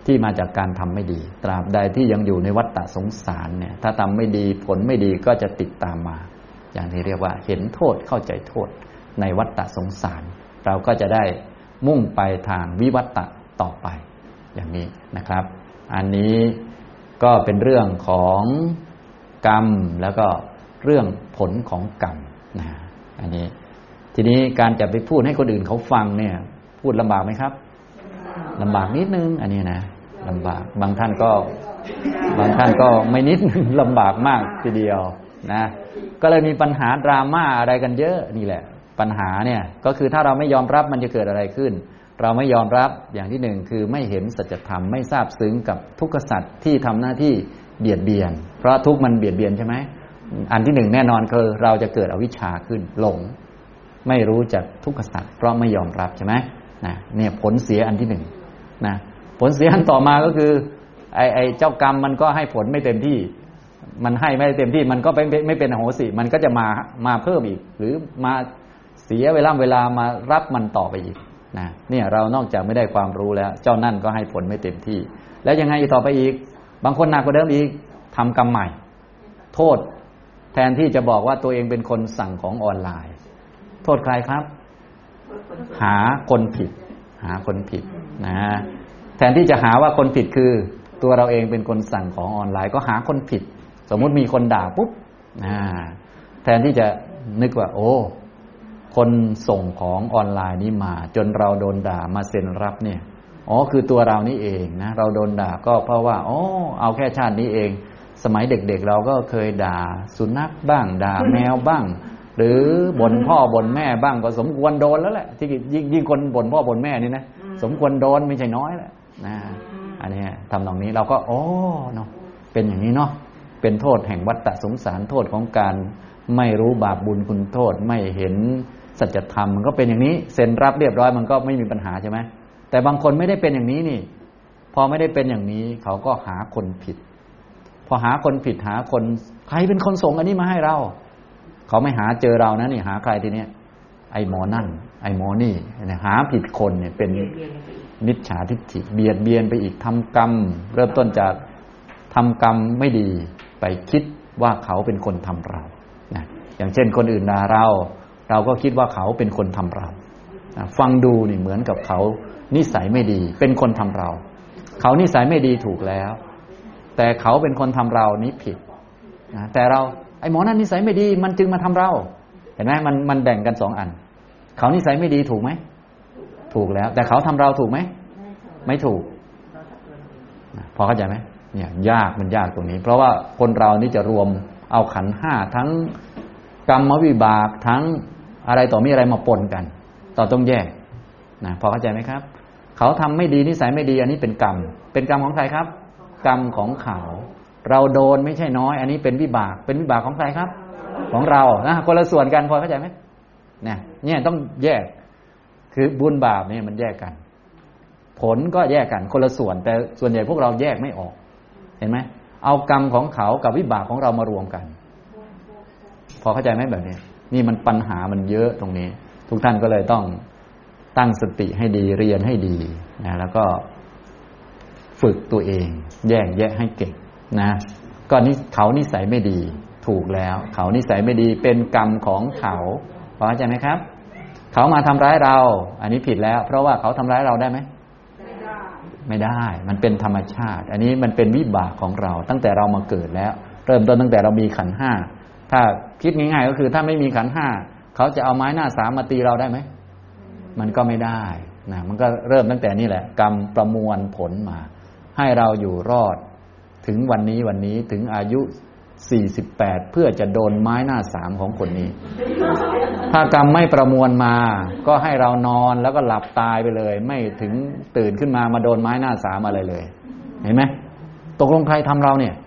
ที่มาจากการทำไม่ดีตราบใดที่ยังอยู่ในวัฏฏะสงสารเนี่ยถ้าทำไม่ดีผลไม่ดีก็จะติดตามมาอย่างที่เรียกว่าเห็นโทษเข้าใจโทษในวัฏฏะสงสารเราก็จะได้มุ่งไปทางวิวัฏฏะต่อไปอย่างนี้นะครับอันนี้ก็เป็นเรื่องของกรรมแล้วก็เรื่องผลของกรรมนะอันนี้ทีนี้การจะไปพูดให้คนอื่นเขาฟังเนี่ยพูดลำบากไหมครับลำบากนิดนึงอันนี้นะลำบากบางท่านก็ไม่นิดนึงลำบากมากทีเดียวนะก็เลยมีปัญหาดราม่าอะไรกันเยอะนี่แหละปัญหาเนี่ยก็คือถ้าเราไม่ยอมรับมันจะเกิดอะไรขึ้นเราไม่ยอมรับอย่างที่หนึ่งคือไม่เห็นสัจธรรมไม่ทราบซึ้งกับทุกขสัจที่ทำหน้าที่เบียดเบียนเพราะทุกข์มันเบียดเบียนใช่ไหมอันที่หนึ่งแน่นอนคือเราจะเกิดอวิชชาขึ้นหลงไม่รู้จักทุกขสัจเพราะไม่ยอมรับใช่ไหมนะเนี่ยผลเสียอันที่หนึ่งนะผลเสียอันต่อมาก็คือไอ้เจ้ากรรมมันก็ให้ผลไม่เต็มที่มันให้ไม่เต็มที่มันก็ไม่เป็นอโหสิมันก็จะมาเพิ่มอีกหรือมาเสียเวลามารับมันต่อไปอีกนะเนี่ยเรานอกจากไม่ได้ความรู้แล้วเจ้านั่นก็ให้ผลไม่เต็มที่แล้วยังไงต่อไปอีกบางคนหนักกว่าเดิมอีกทำกรรมใหม่โทษแทนที่จะบอกว่าตัวเองเป็นคนสั่งของออนไลน์โทษใครครับหาคนผิดนะแทนที่จะหาว่าคนผิดคือตัวเราเองเป็นคนสั่งของออนไลน์ก็หาคนผิดสมมุติมีคนด่าปุ๊บแทนที่จะนึกว่าโอ้คนส่งของออนไลน์นี้มาจนเราโดนด่ามาเซ็นรับเนี่ยอ๋อคือตัวเรานี่เองนะเราโดนด่าก็เพราะว่าอ๋อเอาแค่ชาตินี้เองสมัยเด็กๆเราก็เคยด่าสุนัขบ้างด่าแมวบ้างหรือบ่นพ่อบ่นแม่บ้างก็สมควรโดนแล้วแหละที่ยิ่งคนบ่นพ่อบ่นแม่นี่นะสมควรโดนไม่ใช่น้อยแหละนะอันนี้ทำตรงนี้เราก็อ๋อเนาะเป็นอย่างนี้เนาะเป็นโทษแห่งวัฏฏะสงสารโทษของการไม่รู้บาปบุญคุณโทษไม่เห็นสัจธรรมมันก็เป็นอย่างนี้เซ็นรับเรียบร้อยมันก็ไม่มีปัญหาใช่ไหมแต่บางคนไม่ได้เป็นอย่างนี้นี่พอไม่ได้เป็นอย่างนี้เขาก็หาคนผิดพอหาคนผิดหาคนใครเป็นคนส่งอันนี้มาให้เราเขาไม่หาเจอเรานะนี่หาใครทีเนี้ยไอ้หมอนั่นไอ้หมอนี่หาผิดคนเนี่ยเป็นมิจฉาทิฏฐิเบียดเบียนไปอีกทำกรรมเริ่มต้นจากทำกรรมไม่ดีไปคิดว่าเขาเป็นคนทำเรานะอย่างเช่นคนอื่นด่าเราก็คิดว่าเขาเป็นคนทำเราฟังดูนี่เหมือนกับเขานิสัยไม่ดีเป็นคนทำเราเขานิสัยไม่ดีถูกแล้วแต่เขาเป็นคนทำเรานี้ผิดนะแต่เราไอ้หมอนั่นนิสัยไม่ดีมันจึงมาทำเราเห็นไหมมันแบ่งกันสองอันเขานิสัยไม่ดีถูกไหมถูกแล้วแต่เขาทำเราถูกไหมไม่ถูกพอเข้าใจไหมเนี่ยมันยากตรงนี้เพราะว่าคนเรานี่จะรวมเอาขันธ์ห้าทั้งกรรมวิบากทั้งอะไรต่อมีอะไรมาปนกันต้องแยกนะพอเข้าใจไหมครับเขาทำไม่ดีนิสัยไม่ดีอันนี้เป็นกรรมของใครครับกรรมของเขาเราโดนไม่ใช่น้อยอันนี้เป็นวิบากของใครครับของเรานะคนละส่วนกันพอเข้าใจไหมเนี่ยต้องแยกคือบุญบาปเนี่ยมันแยกกันผลก็แยกกันคนละส่วนแต่ส่วนใหญ่พวกเราแยกไม่ออกเห็นไหมเอากรรมของเขากับวิบากของเรามารวมกันพอเข้าใจไหมแบบนี้นี่มันปัญหามันเยอะตรงนี้ทุกท่านก็เลยต้องตั้งสติให้ดีเรียนให้ดีนะแล้วก็ฝึกตัวเองแยกแยะให้เก่งนะก็เขานิสัยไม่ดีถูกแล้วเขานิสัยไม่ดีเป็นกรรมของเขาพอเข้าใจไหมครับเขามาทำร้ายเราอันนี้ผิดแล้วเพราะว่าเขาทำร้ายเราได้ไหมไม่ได้มันเป็นธรรมชาติอันนี้มันเป็นวิบากของเราตั้งแต่เรามาเกิดแล้วเริ่มต้นตั้งแต่เรามีขันธ์ห้าถ้าคิดง่ายๆก็คือถ้าไม่มีขันธ์ห้าเขาจะเอาไม้หน้าสามมาตีเราได้ไหมมันก็ไม่ได้นะมันก็เริ่มตั้งแต่นี่แหละกรรมประมวลผลมาให้เราอยู่รอดถึงวันนี้ถึงอายุ48เพื่อจะโดนไม้หน้าสามของคนนี้ถ้ากรรมไม่ประมวลมาก็ให้เรานอนแล้วก็หลับตายไปเลยไม่ถึงตื่นขึ้นมาโดนไม้หน้าสามอะไรเลยเห็นไหมตกลงใครทำเราเนี่ย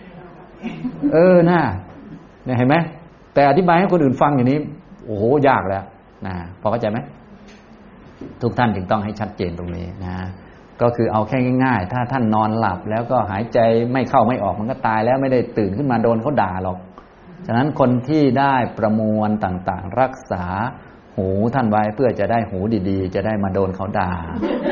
เนี่ยเห็นไหมแต่อธิบายให้คนอื่นฟังอย่างนี้โอ้โหยากแล้วนะพอเข้าใจไหมทุกท่านจึงต้องให้ชัดเจนตรงนี้นะก็คือเอาแค่ง่ายๆถ้าท่านนอนหลับแล้วก็หายใจไม่เข้าไม่ออกมันก็ตายแล้วไม่ได้ตื่นขึ้นมาโดนเขาด่าหรอกฉะนั้นคนที่ได้ประมวลต่างๆรักษาหูท่านไว้เพื่อจะได้หูดีๆจะได้มาโดนเขาด่า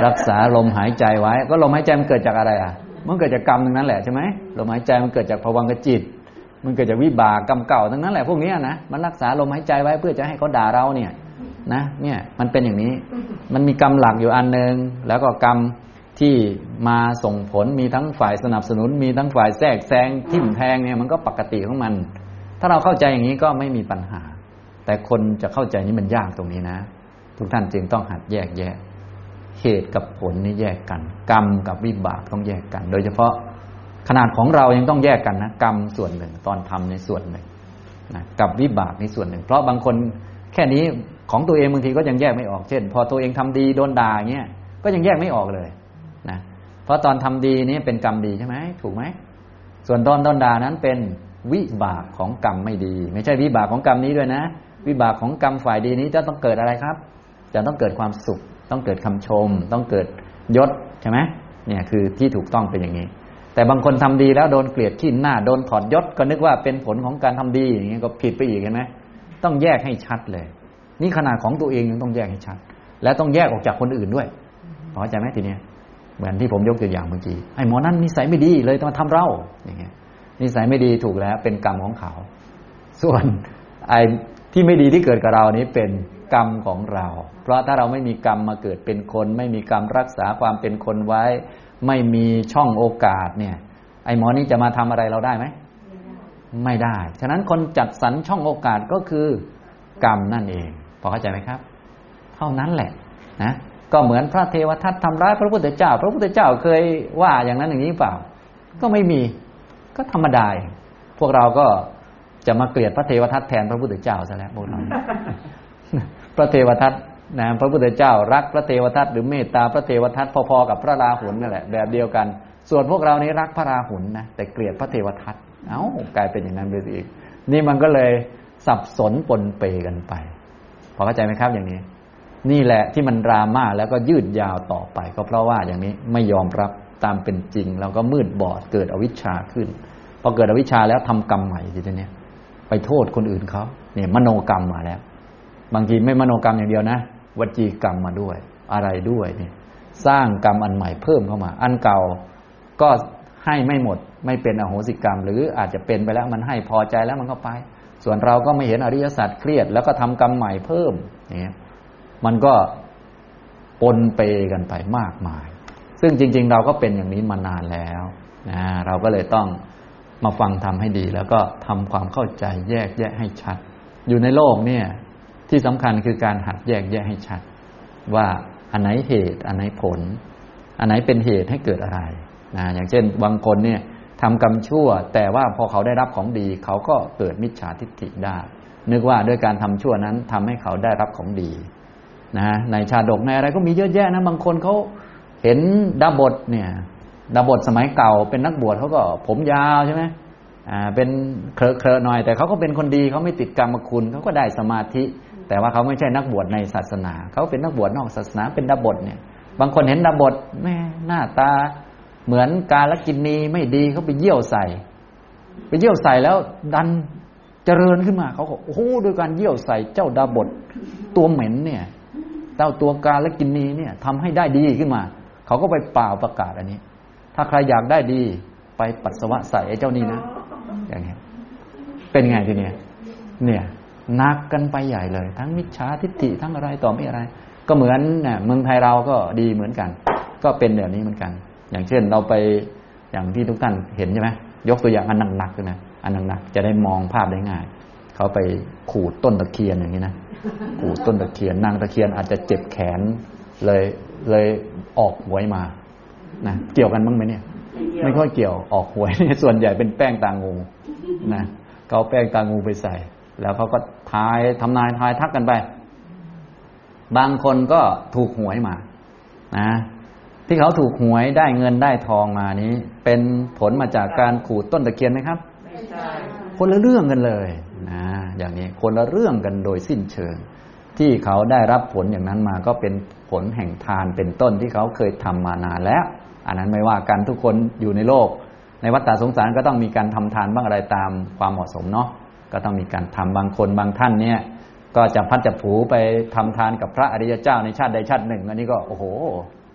รักษาลมหายใจไว้ก็ลมหายใจมันเกิดจากอะไรอ่ะมันเกิดจากกรรมทั้งนั้นแหละใช่ไหมลมหายใจมันเกิดจากภวังคจิตมันเกิดจากวิบากกรรมเก่าทั้งนั้นแหละพวกนี้นะมันรักษาลมหายใจไว้เพื่อจะให้เขาด่าเราเนี่ยนะเนี่ยมันเป็นอย่างนี้มันมีกรรมหลักอยู่อันนึงแล้วก็กรรมที่มาส่งผลมีทั้งฝ่ายสนับสนุนมีทั้งฝ่ายแทรกแซงทิ่มแทงเนี่ยมันก็ปกติของมันถ้าเราเข้าใจอย่างนี้ก็ไม่มีปัญหาแต่คนจะเข้าใจนี้มันยากตรงนี้นะทุกท่านจึงต้องหัดแยกแยะเหตุกับผลนี่แยกกันกรรมกับวิบากต้องแยกกันโดยเฉพาะขนาดของเรายังต้องแยกกันนะกรรมส่วนหนึ่งตอนทำในส่วนหนึ่งนะกับวิบากในส่วนหนึ่งเพราะบางคนแค่นี้ของตัวเองบางทีก็ยังแยกไม่ออกเช่นพอตัวเองทำดีโดนด่าเงี้ยก็ยังแยกไม่ออกเลยนะเพราะตอนทำดีนี้เป็นกรรมดีใช่ไหมถูกไหมส่วนตอนโดนด่านั้นเป็นวิบากของกรรมไม่ดีไม่ใช่วิบากของกรรมนี้ด้วยนะวิบากของกรรมฝ่ายดีนี้จะต้องเกิดอะไรครับจะต้องเกิดความสุขต้องเกิดคำชมต้องเกิดยศใช่ไหมเนี่ยคือที่ถูกต้องเป็นอย่างนี้แต่บางคนทำดีแล้วโดนเกลียดขี้หน้าโดนถอดยศก็นึกว่าเป็นผลของการทำดีอย่างนี้ก็ผิดไปอีกเห็นไหมต้องแยกให้ชัดเลยนี่ขนาดของตัวเองยังต้องแยกให้ชัดและต้องแยกออกจากคนอื่นด้วยเข้าใจไหมทีนี้เหมือนที่ผมยกตัวอย่างเมื่อกี้ไอ้หมอนั้นนิสัยไม่ดีเลยต้องมาทำเราอย่างเงี้ยนิสัยไม่ดีถูกแล้วเป็นกรรมของเขาส่วนไอ้ที่ไม่ดีที่เกิดกับเรานี้เป็นกรรมของเราเพราะถ้าเราไม่มีกรรมมาเกิดเป็นคนไม่มีกรรมรักษาความเป็นคนไว้ไม่มีช่องโอกาสเนี่ยไอ้หมอนี้จะมาทำอะไรเราได้ไหมไม่ได้ฉะนั้นคนจัดสรรช่องโอกาสก็คือกรรมนั่นเองพอเข้าใจไหมครับเท่านั้นแหละนะก็เหมือนพระเทวทัตทำร้ายพระพุทธเจ้าพระพุทธเจ้าเคยว่าอย่างนั้นอย่างนี้เปล่าก็ไม่มีก็ธรรมดาพวกเราก็จะมาเกลียดพระเทวทัตแทนพระพุทธเจ้าซะแล้วพวกเรา พระเทวทัตนะพระพุทธเจ้ารักพระเทวทัตหรือเมตตาพระเทวทัตพอๆกับพระราหุลนั่นแหละแบบเดียวกันส่วนพวกเรานี้รักพระราหุลนะแต่เกลียดพระเทวทัตกลายเป็นอย่างนั้นไปอีกนี่มันก็เลยสับสนปนเปกันไปพอเข้าใจไหมครับอย่างนี้นี่แหละที่มันดราม่าแล้วก็ยืดยาวต่อไปก็เพราะว่าอย่างนี้ไม่ยอมรับตามเป็นจริงเราก็มืดบอดเกิดอวิชชาขึ้นพอเกิดอวิชชาแล้วทำกรรมใหม่ทีนี้ไปโทษคนอื่นเขาเนี่ยมโนกรรมมาแล้วบางทีไม่มโนกรรมอย่างเดียวนะวจีกรรมมาด้วยอะไรด้วยเนี่ยสร้างกรรมอันใหม่เพิ่มเข้ามาอันเก่าก็ให้ไม่หมดไม่เป็นอโหสิกรรมหรืออาจจะเป็นไปแล้วมันให้พอใจแล้วมันก็ไปส่วนเราก็ไม่เห็นอริยสัจเครียดแล้วก็ทำกรรมใหม่เพิ่มเนี่ยมันก็ปนเปกันไปมากมายซึ่งจริงๆเราก็เป็นอย่างนี้มานานแล้วนะเราก็เลยต้องมาฟังทำให้ดีแล้วก็ทำความเข้าใจแยกแยะให้ชัดอยู่ในโลกเนี่ยที่สำคัญคือการหัดแยกแยะให้ชัดว่าอันไหนเหตุอันไหนผลอันไหนเป็นเหตุให้เกิดอะไรนะอย่างเช่นบางคนเนี่ยทำกรรมชั่วแต่ว่าพอเขาได้รับของดีเขาก็เกิดมิจฉาทิฏฐิได้นึกว่าด้วยการทำชั่วนั้นทำให้เขาได้รับของดีนะในชาดกในอะไรก็มีเยอะแยะนะบางคนเขาเห็นดาบทเนี่ยดาบทสมัยเก่าเป็นนักบวชเขาก็ผมยาวใช่ไหมเป็นเคลอะหน่อยแต่เขาก็เป็นคนดีเขาไม่ติดกรรมคุณเขาก็ได้สมาธิแต่ว่าเขาไม่ใช่นักบวชในศาสนาเขาเป็นนักบวชนอกศาสนาเป็นดาบทเนี่ยบางคนเห็นดาบทแม่หน้าตาเหมือนกาลกิณีไม่ดีเขาไปเยี่ยวใส่แล้วดันเจริญขึ้นมาเขาก็โอ้โหด้วยการเยี่ยวใส่เจ้าดาบทตัวเหม็นเนี่ยเจ้าตัวกาลกิณีเนี่ยทำให้ได้ดีขึ้นมาเขาก็ไปเป่าประกาศอันนี้ถ้าใครอยากได้ดีไปปัสสาวะใส่ไอ้เจ้านี่นะอย่างนี้เป็นไงทีเนี้ยเนี่ยนักกันไปใหญ่เลยทั้งมิจฉาทิฏฐิทั้งอะไรต่อไม่อะไรก็เหมือนเนี่ยเมืองไทยเราก็ดีเหมือนกันก็เป็นแบบนี้เหมือนกันอย่างเช่นเราไปอย่างที่ทุกท่านเห็นใช่ไหมยกตัวอย่างอันหนักๆนะอันหนักๆจะได้มองภาพได้ง่ายเขาไปขูดต้นตะเคียนอย่างนี้นะขูดต้นตะเคียนนางตะเคียนอาจจะเจ็บแขนเลยออกหวยมานะเกี่ยวกันบ้างไหมเนี่ยไม่ค่อยเกี่ยวออกหวยส่วนใหญ่เป็นแป้งตางูนะเขาแป้งตางูไปใส่แล้วเขาก็ทายทำนายทายทักกันไปบางคนก็ถูกหวยมานะที่เขาถูกหวยได้เงินได้ทองมานี้เป็นผลมาจากการขูดต้นตะเคียนไหมครับไม่ใช่คนละเรื่องกันเลยนะอย่างนี้คนละเรื่องกันโดยสิ้นเชิงที่เขาได้รับผลอย่างนั้นมาก็เป็นผลแห่งทานเป็นต้นที่เขาเคยทำมานานแล้วอันนั้นไม่ว่ากันทุกคนอยู่ในโลกในวัฏฏะสงสารก็ต้องมีการทำทานบ้างอะไรตามความเหมาะสมเนาะก็ต้องมีการทำบางคนบางท่านเนี่ยก็จะพัดจะผูไปทำทานกับพระอริยเจ้าในชาติใดชาติหนึ่งอันนี้ก็โอ้โห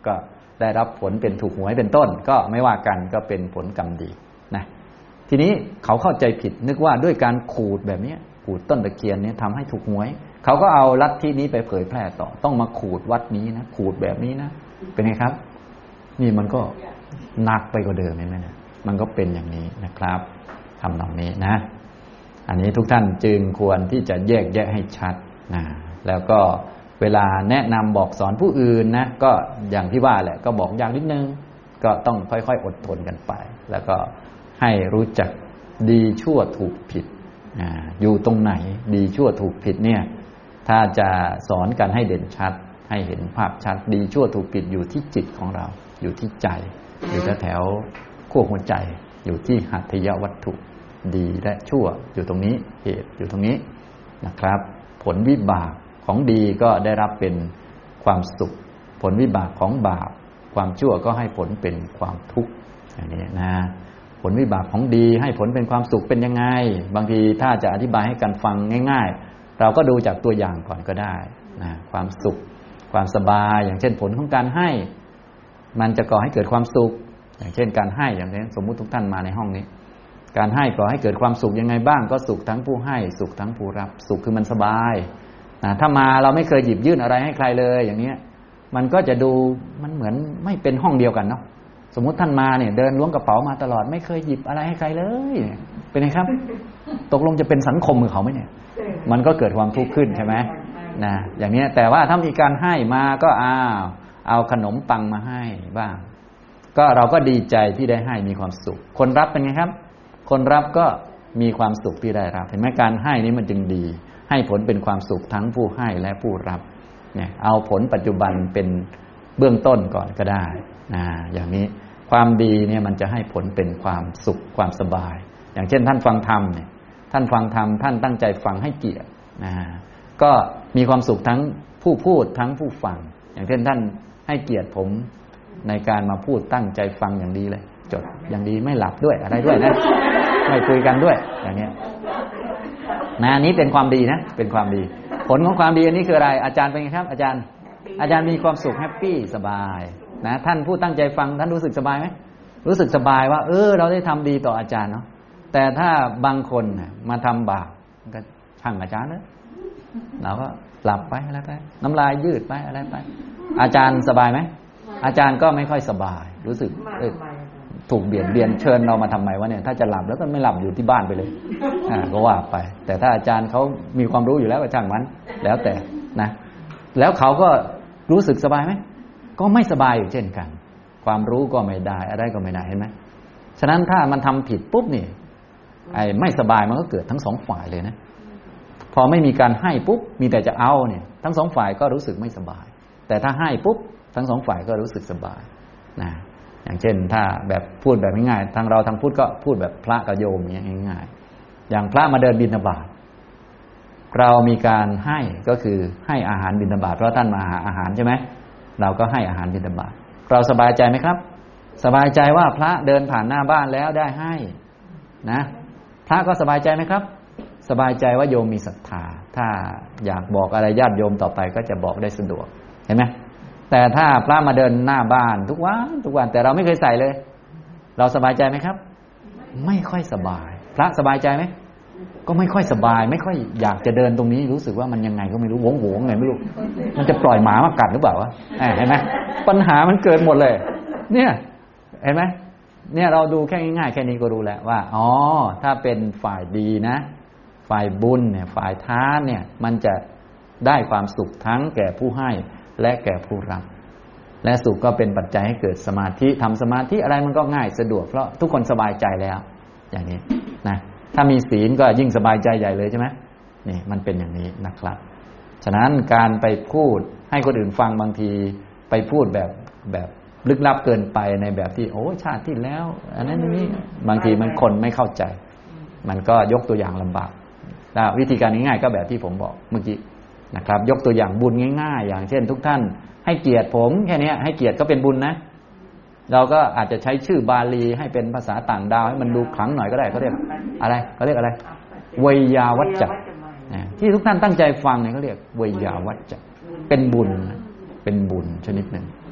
ก็ได้รับผลเป็นถูกหวยเป็นต้นก็ไม่ว่ากันก็เป็นผลกรรมดีนะทีนี้เขาเข้าใจผิดนึกว่าด้วยการขูดแบบนี้ขูดต้นตะเคียนนี้ทำให้ถูกหวยเขาก็เอาลัทธินี้ไปเผยแพร่ต่อต้องมาขูดวัดนี้นะขูดแบบนี้นะเป็นไงครับนี่มันก็หนักไปกว่าเดิมเห็นไหมนะมันก็เป็นอย่างนี้นะครับทำตรงนี้นะอันนี้ทุกท่านจึงควรที่จะแยกแยะให้ชัดนะแล้วก็เวลาแนะนำบอกสอนผู้อื่นนะก็อย่างที่ว่าแหละก็บอกอย่างนิดนึงก็ต้องค่อยๆอดทนกันไปแล้วก็ให้รู้จักดีชั่วถูกผิดอยู่ตรงไหนดีชั่วถูกผิดเนี่ยถ้าจะสอนกันให้เด่นชัดให้เห็นภาพชัดดีชั่วถูกผิดอยู่ที่จิตของเราอยู่ที่ใจอยู่แถวขั้วหัวใจอยู่ที่หัตถยวัตถุดีและชั่วอยู่ตรงนี้เหตุอยู่ตรงนี้นะครับผลวิบากของดีก็ได้รับเป็นความสุขผลวิบากของบาปความชั่วก็ให้ผลเป็นความทุกข์อย่างนี้นะผลวิบากของดีให้ผลเป็นความสุขเป็นยังไงบางทีถ้าจะอธิบายให้กันฟังง่ายๆเราก็ดูจากตัวอย่างก่อนก็ได้นะความสุขความสบายอย่างเช่นผลของการให้มันจะก่อให้เกิดความสุขอย่างเช่นการให้อย่างเช่นสมมุติทุกท่านมาในห้องนี้การให้ก่อให้เกิดความสุขยังไงบ้างก็สุขทั้งผู้ให้สุขทั้งผู้รับสุขคือมันสบายถ้ามาเราไม่เคยหยิบยื่นอะไรให้ใครเลยอย่างนี้มันก็จะดูมันเหมือนไม่เป็นห้องเดียวกันเนาะสมมุติท่านมาเนี่ยเดินล้วงกระเป๋ามาตลอดไม่เคยหยิบอะไรให้ใครเลยเป็นไงครับตกลงจะเป็นสังคมกับเขาไหมเนี่ยมันก็เกิดความทุกข์ขึ้นใช่ไหมนะอย่างนี้แต่ว่าถ้ามีการให้มาก็เอาขนมปังมาให้บ้างก็เราก็ดีใจที่ได้ให้มีความสุขคนรับเป็นไงครับคนรับก็มีความสุขที่ได้รับเห็นไหมการให้นี้มันจึงดีให้ผลเป็นความสุขทั้งผู้ให้และผู้รับเนี่ยเอาผลปัจจุบันเป็นเบื้องต้นก่อนก็ได้อย่างนี้ความดีเนี่ยมันจะให้ผลเป็นความสุขความสบายอย่างเช่นท่านฟังธรรมเนี่ยท่านฟังธรรมท่านตั้งใจฟังให้เกียรติก็มีความสุขทั้งผู้พูดทั้งผู้ฟังอย่างเช่นท่านให้เกียรติผมในการมาพูดตั้งใจฟังอย่างดีเลยจดอย่างดีไม่หลับด้วยอะไรด้วยนะไม่คุยกันด้วยอย่างนี้อันนี้เป็นความดีนะเป็นความดีผลของความดีอันนี้คืออะไรอาจารย์เป็นไงครับอาจารย์มีความสุขแฮปปี้สบายนะท่านผู้ตั้งใจฟังท่านรู้สึกสบายไหมรู้สึกสบายว่าเราได้ทำดีต่ออาจารย์เนาะแต่ถ้าบางคนมาทำบาปก็ช่างอาจารย์เลยเราก็หลับไปอะไรไปน้ำลายยืดไปอะไรไปอาจารย์สบายไหมอาจารย์ก็ไม่ค่อยสบายรู้สึกถูกเบียดเบียนเชิญเรามาทำไมวะเนี่ยถ้าจะหลับแล้วก็ไม่หลับอยู่ที่บ้านไปเลยก็ว่าไปแต่ถ้าอาจารย์เขามีความรู้อยู่แล้วก็ช่างมันแล้วแต่นะแล้วเขาก็รู้สึกสบายไหมก็ไม่สบายอยู่เช่นกันความรู้ก็ไม่ได้อะไรก็ไม่ได้เห็นไหมฉะนั้นถ้ามันทำผิดปุ๊บนี่ไม่สบายมันก็เกิดทั้งสองฝ่ายเลยนะพอไม่มีการให้ปุ๊บมีแต่จะเอาเนี่ยทั้งสองฝ่ายก็รู้สึกไม่สบายแต่ถ้าให้ปุ๊บทั้งสองฝ่ายก็รู้สึกสบายนะอย่างเช่นถ้าแบบพูดแบบง่ายๆทางเราทางพุทธก็พูดแบบพระกับโยมอย่างง่ายๆอย่างพระมาเดินบิณฑบาตเรามีการให้ก็คือให้อาหารบิณฑบาตเพราะท่านมาหาอาหารใช่ไหมเราก็ให้อาหารบิณฑบาตเราสบายใจไหมครับสบายใจว่าพระเดินผ่านหน้าบ้านแล้วได้ให้นะพระก็สบายใจไหมครับสบายใจว่าโยมมีศรัทธาถ้าอยากบอกอะไรญาติโยมต่อไปก็จะบอกได้สะดวกเห็นไหมแต่ถ้าพระมาเดินหน้าบ้านทุกวันแต่เราไม่เคยใส่เลยเราสบายใจไหมครับไม่ค่อยสบายพระสบายใจไหมก็ไม่ค่อยสบายไม่ค่อยอยากจะเดินตรงนี้รู้สึกว่ามันยังไงก็ไม่รู้หวงไงไม่รู้มันจะปล่อยหมามากัดหรือเปล่าวะเห็นไหมปัญหามันเกิดหมดเลยเนี่ยเห็นไหมเนี่ยเราดูแค่ง่ายๆแค่นี้ก็รู้แล้วว่าถ้าเป็นฝ่ายดีนะฝ่ายบุญเนี่ยฝ่ายทานเนี่ยมันจะได้ความสุขทั้งแก่ผู้ให้และแก่ผู้รับและสุขก็เป็นปัจจัยให้เกิดสมาธิทำสมาธิอะไรมันก็ง่ายสะดวกเพราะทุกคนสบายใจแล้วอย่างนี้นะถ้ามีศีลก็ยิ่งสบายใจใหญ่เลยใช่ไหมนี่มันเป็นอย่างนี้นะครับฉะนั้นการไปพูดให้คนอื่นฟังบางทีไปพูดแบบลึกลับเกินไปในแบบที่ชาติที่แล้วอันนั้นนี่บางทีมันคนไม่เข้าใจมันก็ยกตัวอย่างลำบากวิธีการง่ายๆก็แบบที่ผมบอกเมื่อกี้นะครับยกตัวอย่างบุญง่ายๆอย่างเช่นทุกท่านให้เกียรติผมแค่นี้ให้เกียรติก็เป็นบุญนะเราก็อาจจะใช้ชื่อบาลีให้เป็นภาษาต่างดาวให้มันดูขลังหน่อยก็ได้เขาเรียกอะไรเวยาวัจจะที่ทุกท่านตั้งใจฟังเนี่ยเขาเรียกเวยาวัจจะเป็นบุญเป็นบุญชนิดหนึ่ง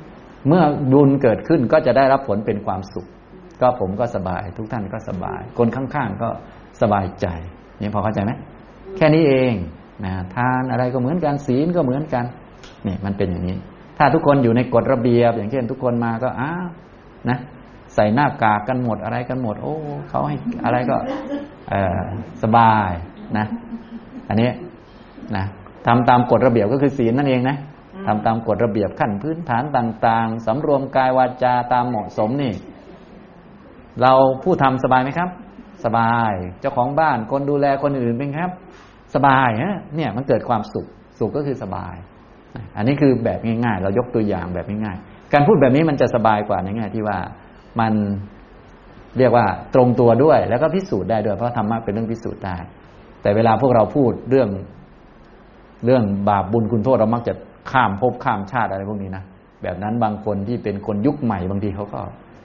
เมื่อบุญเกิดขึ้นก็จะได้รับผลเป็นความสุขก็ผมก็สบายทุกท่านก็สบายคนข้างๆก็สบายใจนี่พอเข้าใจไหมแค่นี้เองนะทานอะไรก็เหมือนกันศีลก็เหมือนกันนี่มันเป็นอย่างนี้ถ้าทุกคนอยู่ในกฎระเบียบอย่างเช่นทุกคนมาก็นะใส่หน้ากากกันหมดอะไรกันหมดโอ้เขาให้อะไรก็สบายนะอันนี้นะทำตามกฎระเบียบก็คือศีลนั่นเองนะทำตามกฎระเบียบขั้นพื้นฐานต่างๆสำรวมกายวาจาตามเหมาะสมนี่เราผู้ทำสบายไหมครับสบายเจ้าของบ้านคนดูแลคนอื่นเป็นครับสบายฮะเนี่ยมันเกิดความสุขก็คือสบายอันนี้คือแบบง่ายๆเรายกตัวอย่างแบบง่ายๆการพูดแบบนี้มันจะสบายกว่าในแง่ที่ว่ามันเรียกว่าตรงตัวด้วยแล้วก็พิสูจน์ได้ด้วยเพราะธรรมะเป็นเรื่องพิสูจน์ได้แต่เวลาพวกเราพูดเรื่องบาปบุญคุณโทษเรามักจะข้ามภพข้ามชาติอะไรพวกนี้นะแบบนั้นบางคนที่เป็นคนยุคใหม่บางทีเขาก็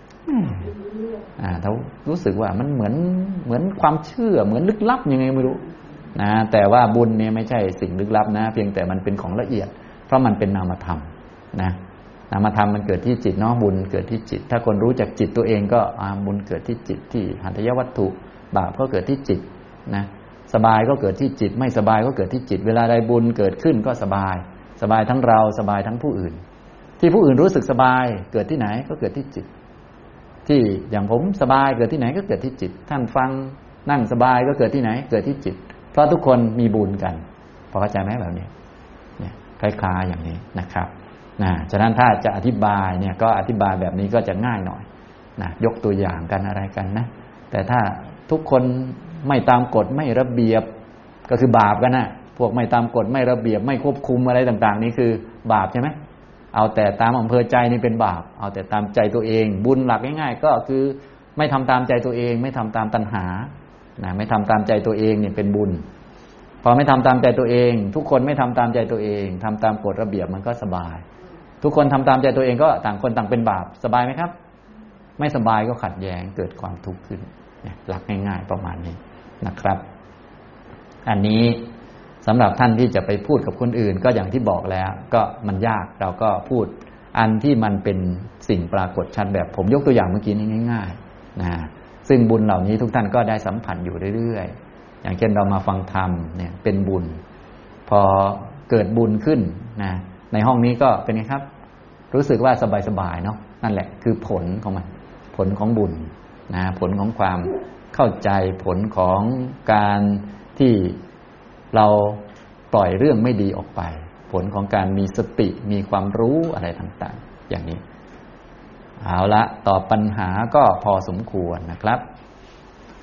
เขารู้สึกว่ามันเหมือนความเชื่อเหมือนลึกลับยังไงไม่รู้นะแต่ว่าบุญเนี่ยไม่ใช่สิ่งลึกลับนะเพียงแต่มันเป็นของละเอียดเพราะมันเป็นนามธรรมนะนามธรรมมันเกิดที่จิตเนาะบุญเกิดที่จิตถ้าคนรู้จักจิตตัวเองก็บุญเกิดที่จิตที่หัตถยวัตถุบาปก็เกิดที่จิตนะสบายก็เกิดที่จิตไม่สบายก็เกิดที่จิตเวลาใดบุญเกิดขึ้นก็สบายทั้งเราสบายทั้งผู้อื่นที่ผู้อื่นรู้สึกสบายเกิดที่ไหนก็เกิดที่จิตที่อย่างผมสบายเกิดที่ไหนก็เกิดที่จิตท่านฟังนั่งสบายก็เกิดที่ไหนเกิดที่จิตเพราะทุกคนมีบุญกันพอเข้าใจไหมแบบนี้เนี่ยคล้ายๆอย่างนี้นะครับฉะนั้นถ้าจะอธิบายเนี่ยก็อธิบายแบบนี้ก็จะง่ายหน่อยนะยกตัวอย่างกันอะไรกันนะแต่ถ้าทุกคนไม่ตามกฎไม่ระเบียบก็คือบาปกันนะพวกไม่ตามกฎไม่ระเบียบไม่ควบคุมอะไรต่างๆนี่คือบาปใช่ไหมเอาแต่ตามอำเภอใจนี่เป็นบาปเอาแต่ตามใจตัวเองบุญหลักง่ายๆก็คือไม่ทำตามใจตัวเองไม่ทำตามตัณหานะไม่ทำตามใจตัวเองเนี่ยเป็นบุญพอไม่ทำตามใจตัวเองทุกคนไม่ทำตามใจตัวเองทำตามกฎระเบียบมันก็สบายทุกคนทำตามใจตัวเองก็ต่างคนต่างเป็นบาปสบายไหมครับไม่สบายก็ขัดแย้งเกิดความทุกข์ขึ้นเนี่ยหลักง่ายๆประมาณนี้นะครับอันนี้สำหรับท่านที่จะไปพูดกับคนอื่นก็อย่างที่บอกแล้วก็มันยากเราก็พูดอันที่มันเป็นสิ่งปรากฏชัดแบบผมยกตัวอย่างเมื่อกี้นี้ง่ายๆนะซึ่งบุญเหล่านี้ทุกท่านก็ได้สัมผัสอยู่เรื่อยๆอย่างเช่นเรามาฟังธรรมเนี่ยเป็นบุญพอเกิดบุญขึ้นนะในห้องนี้ก็เป็นไงครับรู้สึกว่าสบายๆเนาะนั่นแหละคือผลของมันผลของบุญนะผลของความเข้าใจผลของการที่เราปล่อยเรื่องไม่ดีออกไปผลของการมีสติมีความรู้อะไรต่างๆอย่างนี้เอาละตอบปัญหาก็พอสมควรนะครับ